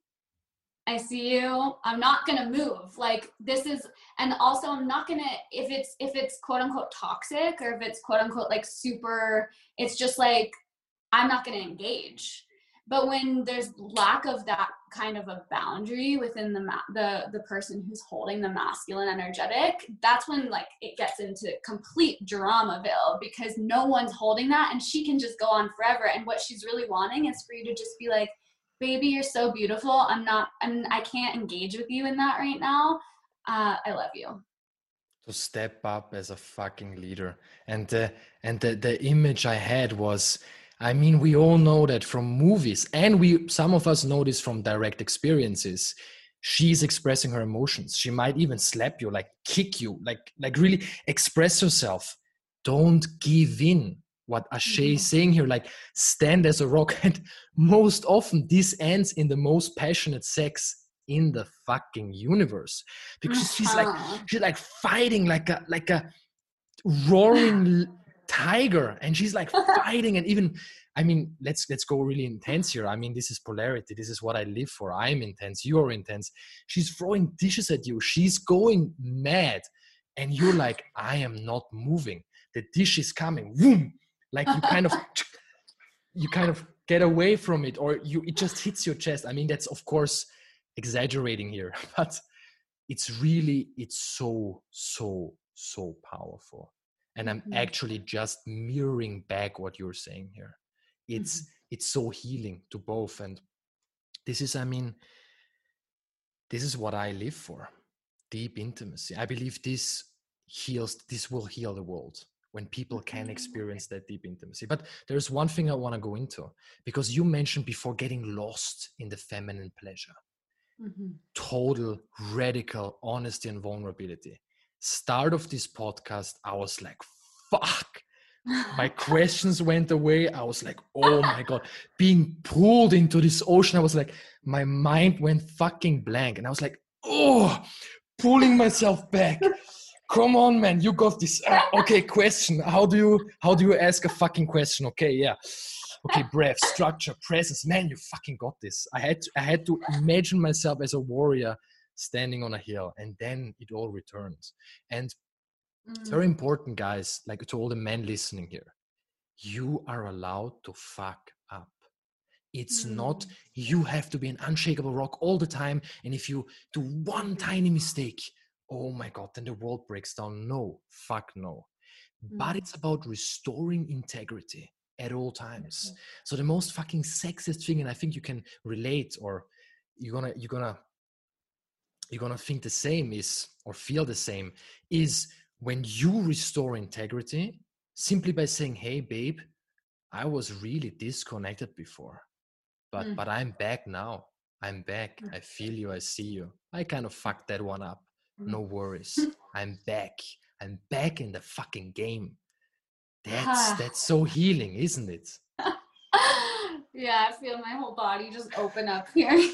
I see you, I'm not gonna move, like this is, and also I'm not gonna, if it's if it's quote unquote toxic, or if it's quote unquote like super, it's just like I'm not gonna engage. But when there's lack of that kind of a boundary within the ma- the the person who's holding the masculine energetic, that's when like it gets into complete Dramaville, because no one's holding that, and she can just go on forever. And what she's really wanting is for you to just be like, baby, you're so beautiful. I'm not, and I can't engage with you in that right now. Uh, I love you. To step up as a fucking leader. And the, and the, the image I had was, I mean, we all know that from movies, and we, some of us know this from direct experiences. She's expressing her emotions. She might even slap you, like kick you, like, like really express herself. Don't give in. What Ashay mm-hmm. is saying here, like stand as a rock. And most often this ends in the most passionate sex in the fucking universe, because uh-huh. she's like, she's like fighting like a, like a roaring tiger, and she's like fighting. And even, I mean, let's let's go really intense here. I mean, this is polarity. This is what I live for. I'm intense, you're intense. She's throwing dishes at you, she's going mad, and you're like, I am not moving. The dish is coming, boom, like you kind of you kind of get away from it, or you it just hits your chest. I mean, that's of course exaggerating here, but it's really, it's so so so powerful. And I'm mm-hmm. actually just mirroring back what you're saying here. It's mm-hmm. it's so healing to both. And this is, I mean, this is what I live for. Deep intimacy. I believe this heals, this will heal the world when people can experience that deep intimacy. But there's one thing I want to go into, because you mentioned before getting lost in the feminine pleasure. Mm-hmm. Total radical honesty and vulnerability. Start of this podcast, I was like, fuck. My questions went away. I was like, oh my God, being pulled into this ocean. I was like, my mind went fucking blank. And I was like, oh, pulling myself back. Come on, man, you got this. Uh, okay, question. How do you, how do you ask a fucking question? Okay, yeah. Okay, breath, structure, presence. Man, you fucking got this. I had to, I had to imagine myself as a warrior standing on a hill, and then it all returns. And mm. it's very important, guys, like to all the men listening here, you are allowed to fuck up. It's mm. not, you have to be an unshakable rock all the time. And if you do one tiny mistake, oh my God, then the world breaks down. No, fuck no. Mm. But it's about restoring integrity at all times. Mm-hmm. So the most fucking sexiest thing, and I think you can relate, or you're gonna, you're gonna, you're gonna think the same is, or feel the same, is when you restore integrity simply by saying, hey babe, I was really disconnected before, but mm. but I'm back now. I'm back. Mm. I feel you. I see you. I kind of fucked that one up. Mm. No worries. I'm back. I'm back in the fucking game. That's that's so healing, isn't it? Yeah, I feel my whole body just open up hearing,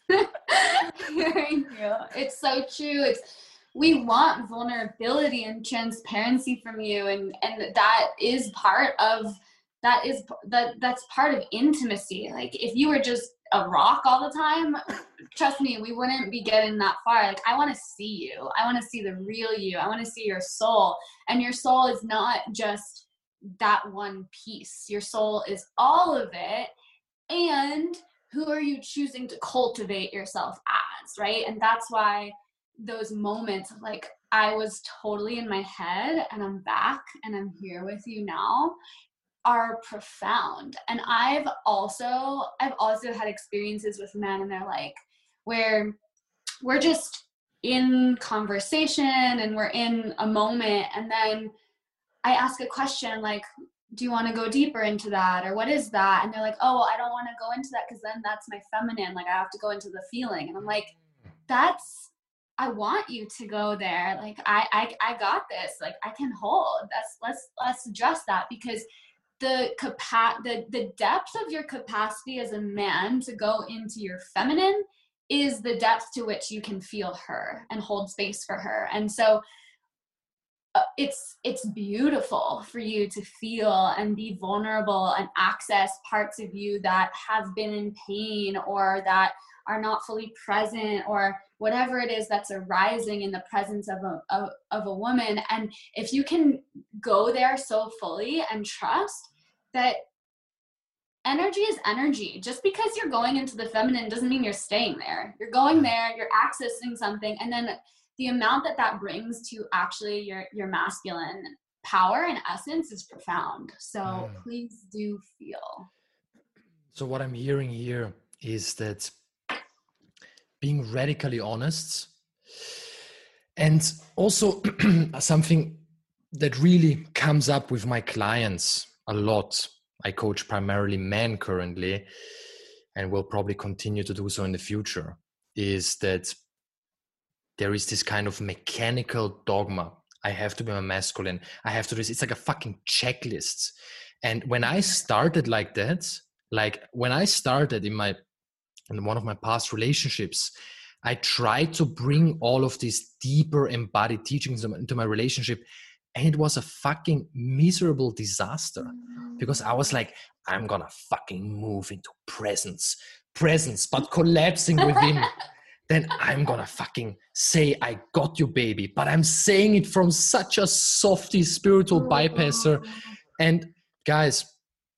hearing you. It's so true. It's, we want vulnerability and transparency from you, and and that is part of that is that that's part of intimacy. Like if you were just a rock all the time, trust me, we wouldn't be getting that far. Like I want to see you. I want to see the real you. I want to see your soul, and your soul is not just that one piece. Your soul is all of it. And who are you choosing to cultivate yourself as, right? And that's why those moments of like, I was totally in my head and I'm back and I'm here with you now are profound. And I've also, I've also had experiences with men, and they're like, where we're just in conversation and we're in a moment, and then I ask a question like, do you want to go deeper into that? Or what is that? And they're like, oh, well, I don't want to go into that because then that's my feminine. Like I have to go into the feeling. And I'm like, that's, I want you to go there. Like I, I, I got this. Like I can hold. That's let's let's address that, because the capa- the the depth of your capacity as a man to go into your feminine is the depth to which you can feel her and hold space for her. And so uh, it's it's beautiful for you to feel and be vulnerable and access parts of you that have been in pain or that are not fully present, or whatever it is that's arising in the presence of a of, of a woman. And if you can go there so fully and trust that energy is energy, just because you're going into the feminine doesn't mean you're staying there. You're going there, you're accessing something, and then the amount that that brings to actually your your masculine power and essence is profound. So mm. please do feel. So what I'm hearing here is that being radically honest, and also something that really comes up with my clients a lot. I coach primarily men currently, and will probably continue to do so in the future, is that there is this kind of mechanical dogma. I have to be a masculine. I have to do this. It's like a fucking checklist. And when I started like that, like when I started in my in one of my past relationships, I tried to bring all of these deeper embodied teachings into my relationship. And it was a fucking miserable disaster, because I was like, I'm gonna fucking move into presence, presence, but collapsing within. Then I'm gonna fucking say, I got you, baby. But I'm saying it from such a softy spiritual bypasser. And guys,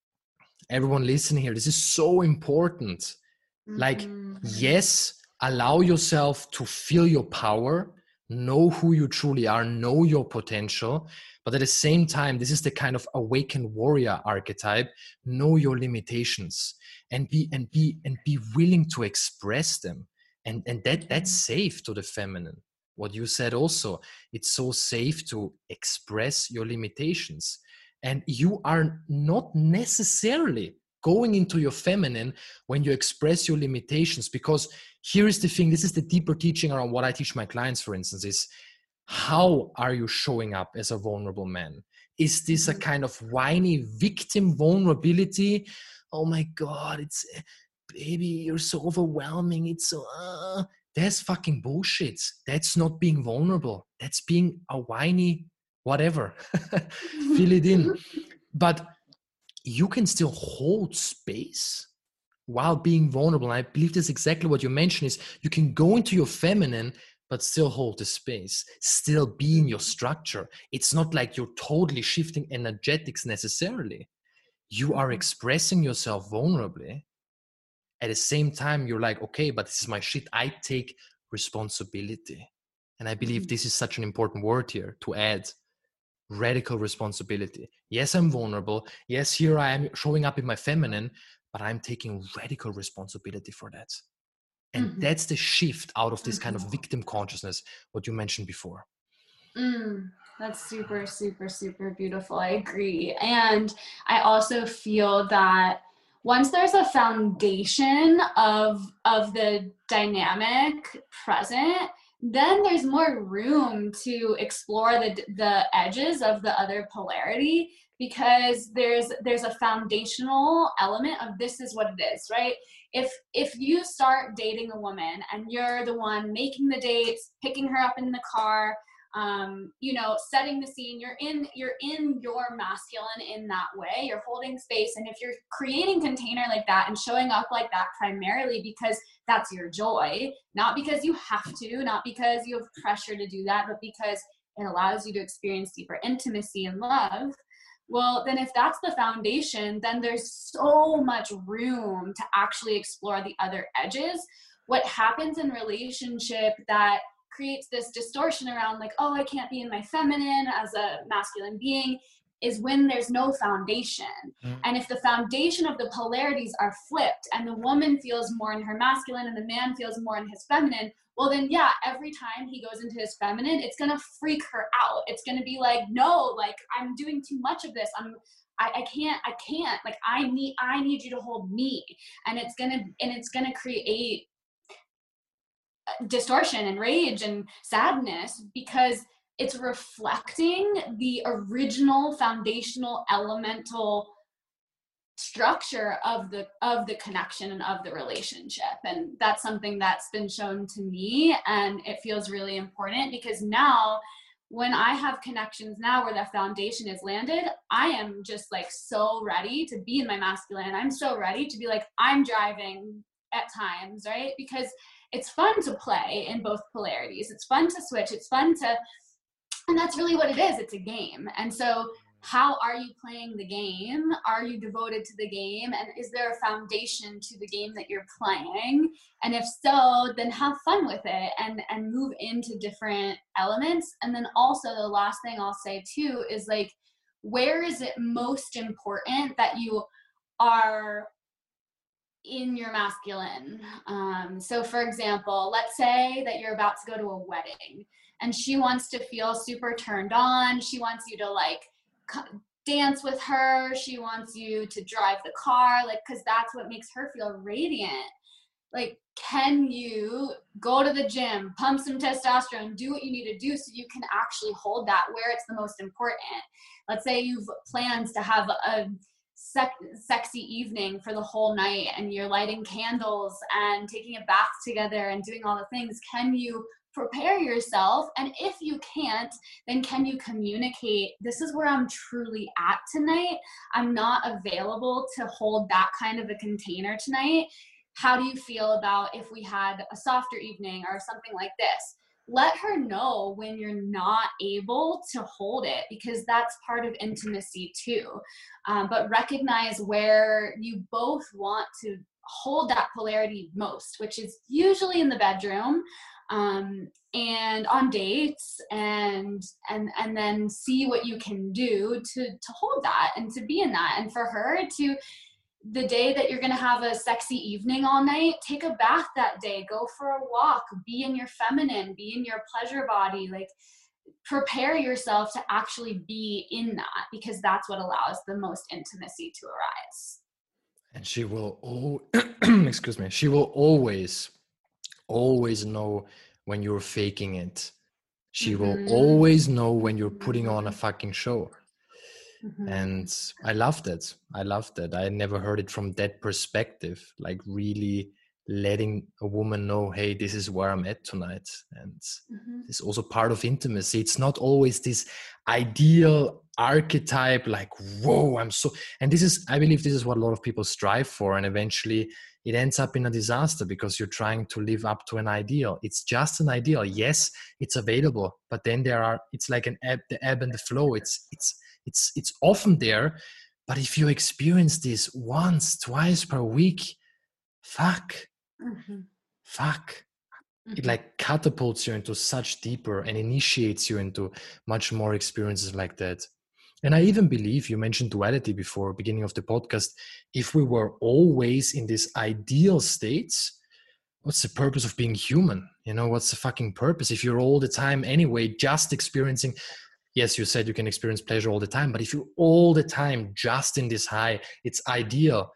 everyone listening here, this is so important. Mm-hmm. Like, yes, allow yourself to feel your power, know who you truly are, know your potential. But at the same time, this is the kind of awakened warrior archetype. Know your limitations and be and be and be willing to express them. And, and that that's safe to the feminine. What you said also, it's so safe to express your limitations. And you are not necessarily going into your feminine when you express your limitations, because here is the thing, this is the deeper teaching around what I teach my clients, for instance, is how are you showing up as a vulnerable man? Is this a kind of whiny victim vulnerability? Oh my God, it's... baby, you're so overwhelming. It's so, uh, that's fucking bullshit. That's not being vulnerable. That's being a whiny whatever. Fill it in. But you can still hold space while being vulnerable. And I believe that's exactly what you mentioned, is you can go into your feminine, but still hold the space, still be in your structure. It's not like you're totally shifting energetics necessarily. You are expressing yourself vulnerably. At the same time, you're like, okay, but this is my shit. I take responsibility. And I believe mm-hmm. this is such an important word here to add. Radical responsibility. Yes, I'm vulnerable. Yes, here I am showing up in my feminine, but I'm taking radical responsibility for that. And mm-hmm. that's the shift out of this mm-hmm. kind of victim consciousness, what you mentioned before. Mm, that's super, super, super beautiful. I agree. And I also feel that once there's a foundation of of the dynamic present, then there's more room to explore the the edges of the other polarity, because there's there's a foundational element of this is what it is, right? If if you start dating a woman and you're the one making the dates, picking her up in the car, um, you know, setting the scene, you're in, you're in your masculine in that way, you're holding space. And if you're creating container like that and showing up like that primarily because that's your joy, not because you have to, not because you have pressure to do that, but because it allows you to experience deeper intimacy and love. Well, then if that's the foundation, then there's so much room to actually explore the other edges. What happens in relationship that creates this distortion around like, oh, I can't be in my feminine as a masculine being, is when there's no foundation. Mm. And if the foundation of the polarities are flipped and the woman feels more in her masculine and the man feels more in his feminine, well then, yeah, every time he goes into his feminine, it's going to freak her out. It's going to be like, no, like I'm doing too much of this. I'm, I, I can't, I can't, like I need, I need you to hold me. And it's going to, and it's going to create distortion and rage and sadness because it's reflecting the original foundational elemental structure of the of the connection and of the relationship. And that's something that's been shown to me, and it feels really important because now when I have connections now where the foundation is landed, I am just like so ready to be in my masculine. I'm so ready to be like, I'm driving at times, right? Because it's fun to play in both polarities. It's fun to switch. It's fun to, and that's really what it is. It's a game. And so how are you playing the game? Are you devoted to the game? And is there a foundation to the game that you're playing? And if so, then have fun with it and, and move into different elements. And then also the last thing I'll say too is like, where is it most important that you are in your masculine? Um, so for example, let's say that you're about to go to a wedding and she wants to feel super turned on. She wants you to like dance with her. She wants you to drive the car, like, cause that's what makes her feel radiant. Like, can you go to the gym, pump some testosterone, do what you need to do so you can actually hold that where it's the most important? Let's say you've plans to have a Sec- sexy evening for the whole night and you're lighting candles and taking a bath together and doing all the things. Can you prepare yourself? And if you can't, then can you communicate, this is where I'm truly at tonight. I'm not available to hold that kind of a container tonight. How do you feel about if we had a softer evening or something like this? Let her know when you're not able to hold it, because that's part of intimacy too. Um, but recognize where you both want to hold that polarity most, which is usually in the bedroom, um, and on dates, and and and then see what you can do to to hold that and to be in that. And for her to, the day that you're going to have a sexy evening all night, take a bath that day, go for a walk, be in your feminine, be in your pleasure body, like prepare yourself to actually be in that, because that's what allows the most intimacy to arise. And she will, oh, excuse me, she will always, always know when you're faking it. She mm-hmm. will always know when you're putting on a fucking show. Mm-hmm. And I love that. I love that. I never heard it from that perspective, like really letting a woman know, hey, this is where I'm at tonight. And mm-hmm. it's also part of intimacy. It's not always this ideal archetype, like, whoa, I'm so, and this is, I believe this is what a lot of people strive for. And eventually it ends up in a disaster because you're trying to live up to an ideal. It's just an ideal. Yes, it's available, but then there are, it's like an ebb, the ebb and the flow. It's, it's, It's it's often there, but if you experience this once, twice per week, fuck, mm-hmm. fuck. Mm-hmm. It like catapults you into such deeper and initiates you into much more experiences like that. And I even believe, you mentioned duality before, beginning of the podcast, if we were always in this ideal states, what's the purpose of being human? You know, what's the fucking purpose if you're all the time anyway just experiencing... Yes, you said you can experience pleasure all the time, but if you're all the time just in this high, it's ideal.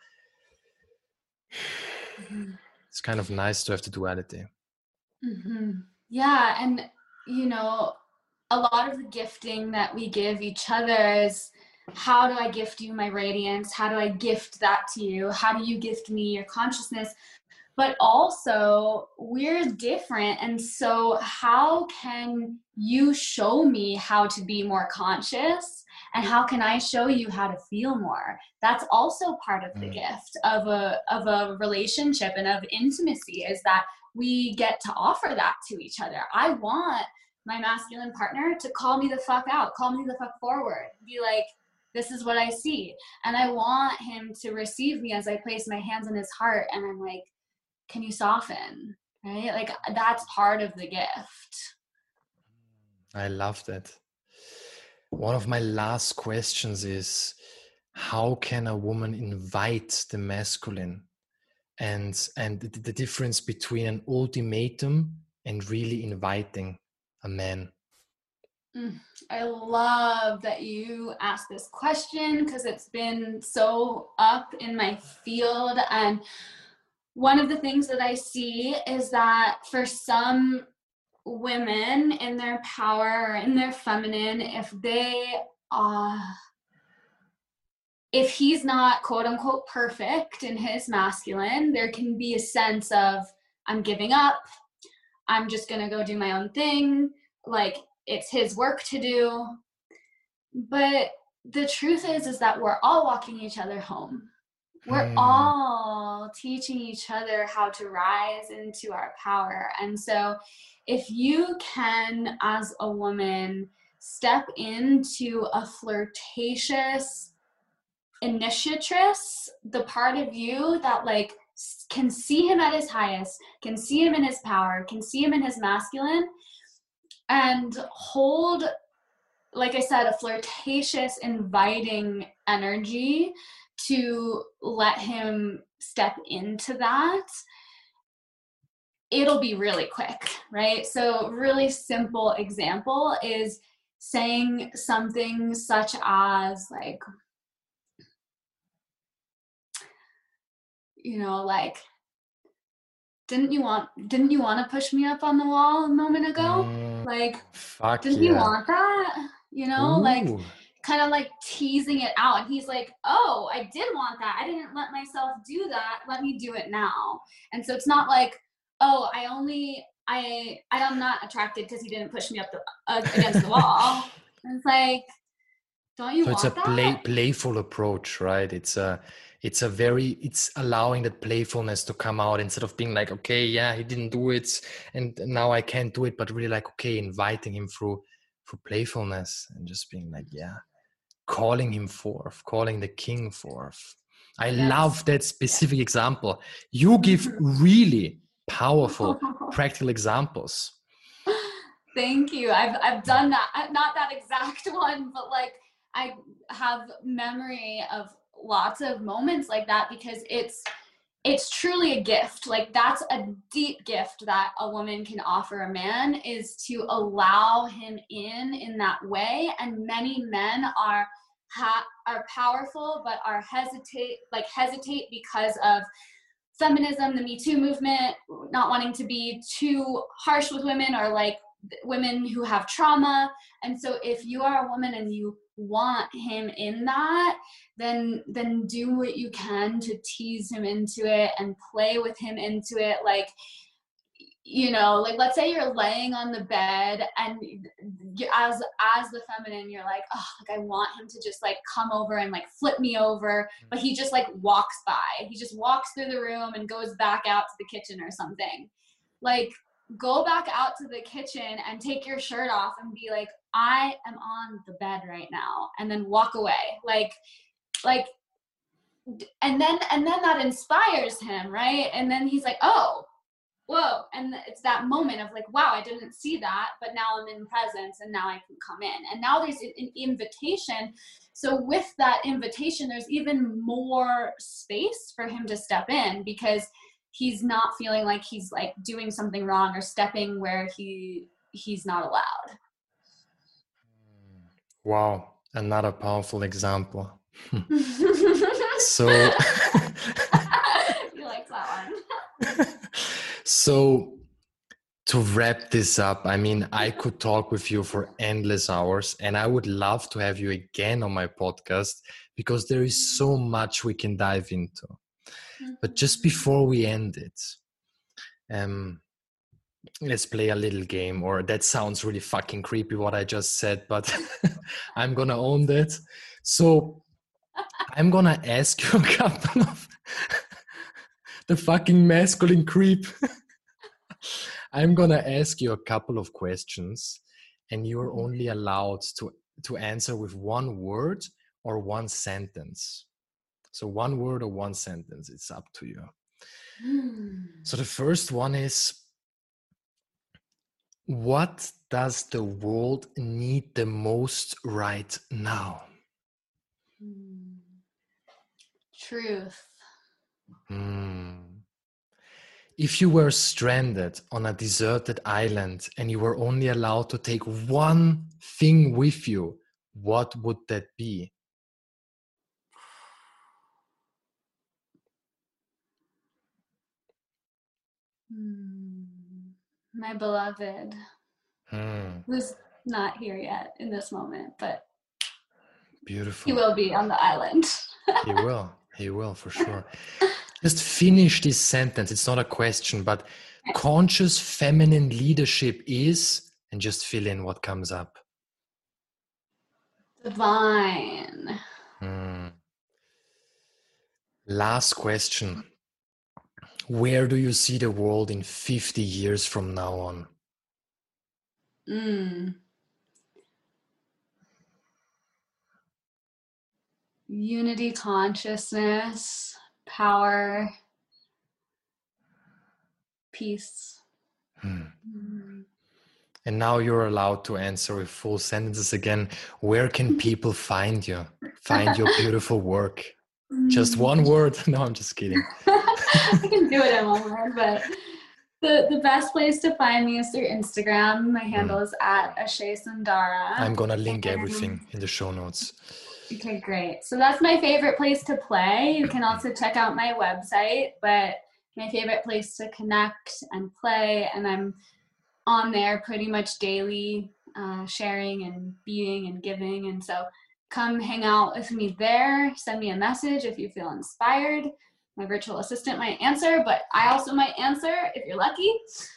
Mm-hmm. It's kind of nice to have the duality. Mm-hmm. Yeah, and you know, a lot of the gifting that we give each other is, how do I gift you my radiance? How do I gift that to you? How do you gift me your consciousness? But also, we're different. And so how can you show me how to be more conscious? And how can I show you how to feel more? That's also part of the mm. gift of a, of a relationship and of intimacy, is that we get to offer that to each other. I want my masculine partner to call me the fuck out, call me the fuck forward, be like, this is what I see. And I want him to receive me as I place my hands on his heart. And I'm like, can you soften, right? Like, that's part of the gift. I love that. one of my last questions is, how can a woman invite the masculine? And and the, the difference between an ultimatum and really inviting a man. Mm, I love that you asked this question because it's been so up in my field. And one of the things that I see is that for some women in their power or in their feminine, if they uh if he's not quote unquote perfect in his masculine, there can be a sense of, I'm giving up, I'm just gonna go do my own thing, like it's his work to do. But the truth is is that we're all walking each other home. We're Hmm. all teaching each other how to rise into our power. And so if you can, as a woman, step into a flirtatious initiatrix, the part of you that like can see him at his highest, can see him in his power, can see him in his masculine, and hold, like I said, a flirtatious, inviting energy to let him step into that, it'll be really quick, right? So really simple example is saying something such as like, you know, like, didn't you want didn't you want to push me up on the wall a moment ago? Mm, Like, fuck didn't you yeah. want that? You know, like Ooh. kind of like teasing it out. And he's like, oh, I did want that. I didn't let myself do that. Let me do it now. And so it's not like, oh, I only, I, I'm not attracted because he didn't push me up the, uh, against the wall. And it's like, don't you So it's a want play that? playful approach, right? It's a it's a very it's allowing that playfulness to come out instead of being like, okay, yeah, he didn't do it and now I can't do it, but really like, okay, inviting him through through playfulness and just being like, yeah, calling him forth, calling the king forth. I Yes. love that specific example. You give really powerful, practical examples. Thank you. I've I've done that. Not that exact one, but like I have memory of lots of moments like that because it's it's truly a gift. Like that's a deep gift that a woman can offer a man, is to allow him in in that way. And many men are ha- are powerful but are hesitate like hesitate because of feminism, the Me Too movement, not wanting to be too harsh with women, or like women who have trauma. And so if you are a woman and you want him in that, then then do what you can to tease him into it and play with him into it. Like, you know, like let's say you're laying on the bed and as as the feminine you're like, oh, like I want him to just like come over and like flip me over, but he just like walks by, he just walks through the room and goes back out to the kitchen or something. Like, go back out to the kitchen and take your shirt off and be like, I am on the bed right now, and then walk away. Like like and then and then that inspires him, right? And then he's like, oh, whoa. And it's that moment of like, wow, I didn't see that, but now I'm in presence and now I can come in. And now there's an invitation. So with that invitation, there's even more space for him to step in because he's not feeling like he's like doing something wrong or stepping where he he's not allowed. Wow, another powerful example. So you like that one. So to wrap this up, I mean, I could talk with you for endless hours, and I would love to have you again on my podcast because there is so much we can dive into. But just before we end it, um, let's play a little game. Or that sounds really fucking creepy what I just said, but I'm gonna own that. So I'm gonna ask you a couple of the fucking masculine creep. I'm gonna ask you a couple of questions, and you're only allowed to to answer with one word or one sentence. So one word or one sentence, it's up to you. So the first one is, What does the world need the most right now? Mm. Truth. Hmm. If you were stranded on a deserted island and you were only allowed to take one thing with you, what would that be? Mm. My beloved, Hmm. who's not here yet in this moment, but he Beautiful. will be on the island. He will. He will, for sure. Just finish this sentence. It's not a question, but conscious feminine leadership is, and just fill in what comes up. Divine. Hmm. Last question. Where do you see the world in fifty years from now on? Mm. Unity consciousness, power, peace. Hmm. Mm. And now you're allowed to answer with full sentences again. Where can people find you? Find your beautiful work. Just one word? No, I'm just kidding. I can do it in one word, but the, the best place to find me is through Instagram. My handle Mm. is at Ashay Sundara. I'm gonna link everything in the show notes. Okay, great. So that's my favorite place to play. You can also check out my website, but my favorite place to connect and play, and I'm on there pretty much daily, uh, sharing and being and giving. And so come hang out with me there. Send me a message if you feel inspired. My virtual assistant might answer, but I also might answer if you're lucky.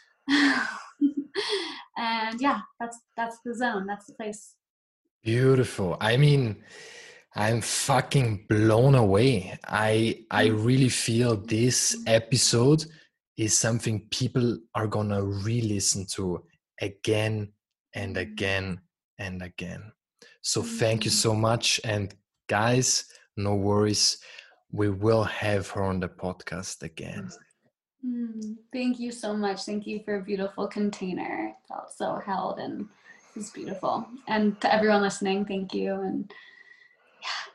And yeah, that's that's the zone. That's the place. Beautiful. I mean, I'm fucking blown away. I I really feel this episode is something people are gonna re-listen to again and again and again. So thank you so much. And guys, no worries. We will have her on the podcast again. Mm, thank you so much. Thank you for a beautiful container. It felt so held and it was beautiful. And to everyone listening, thank you. And yeah.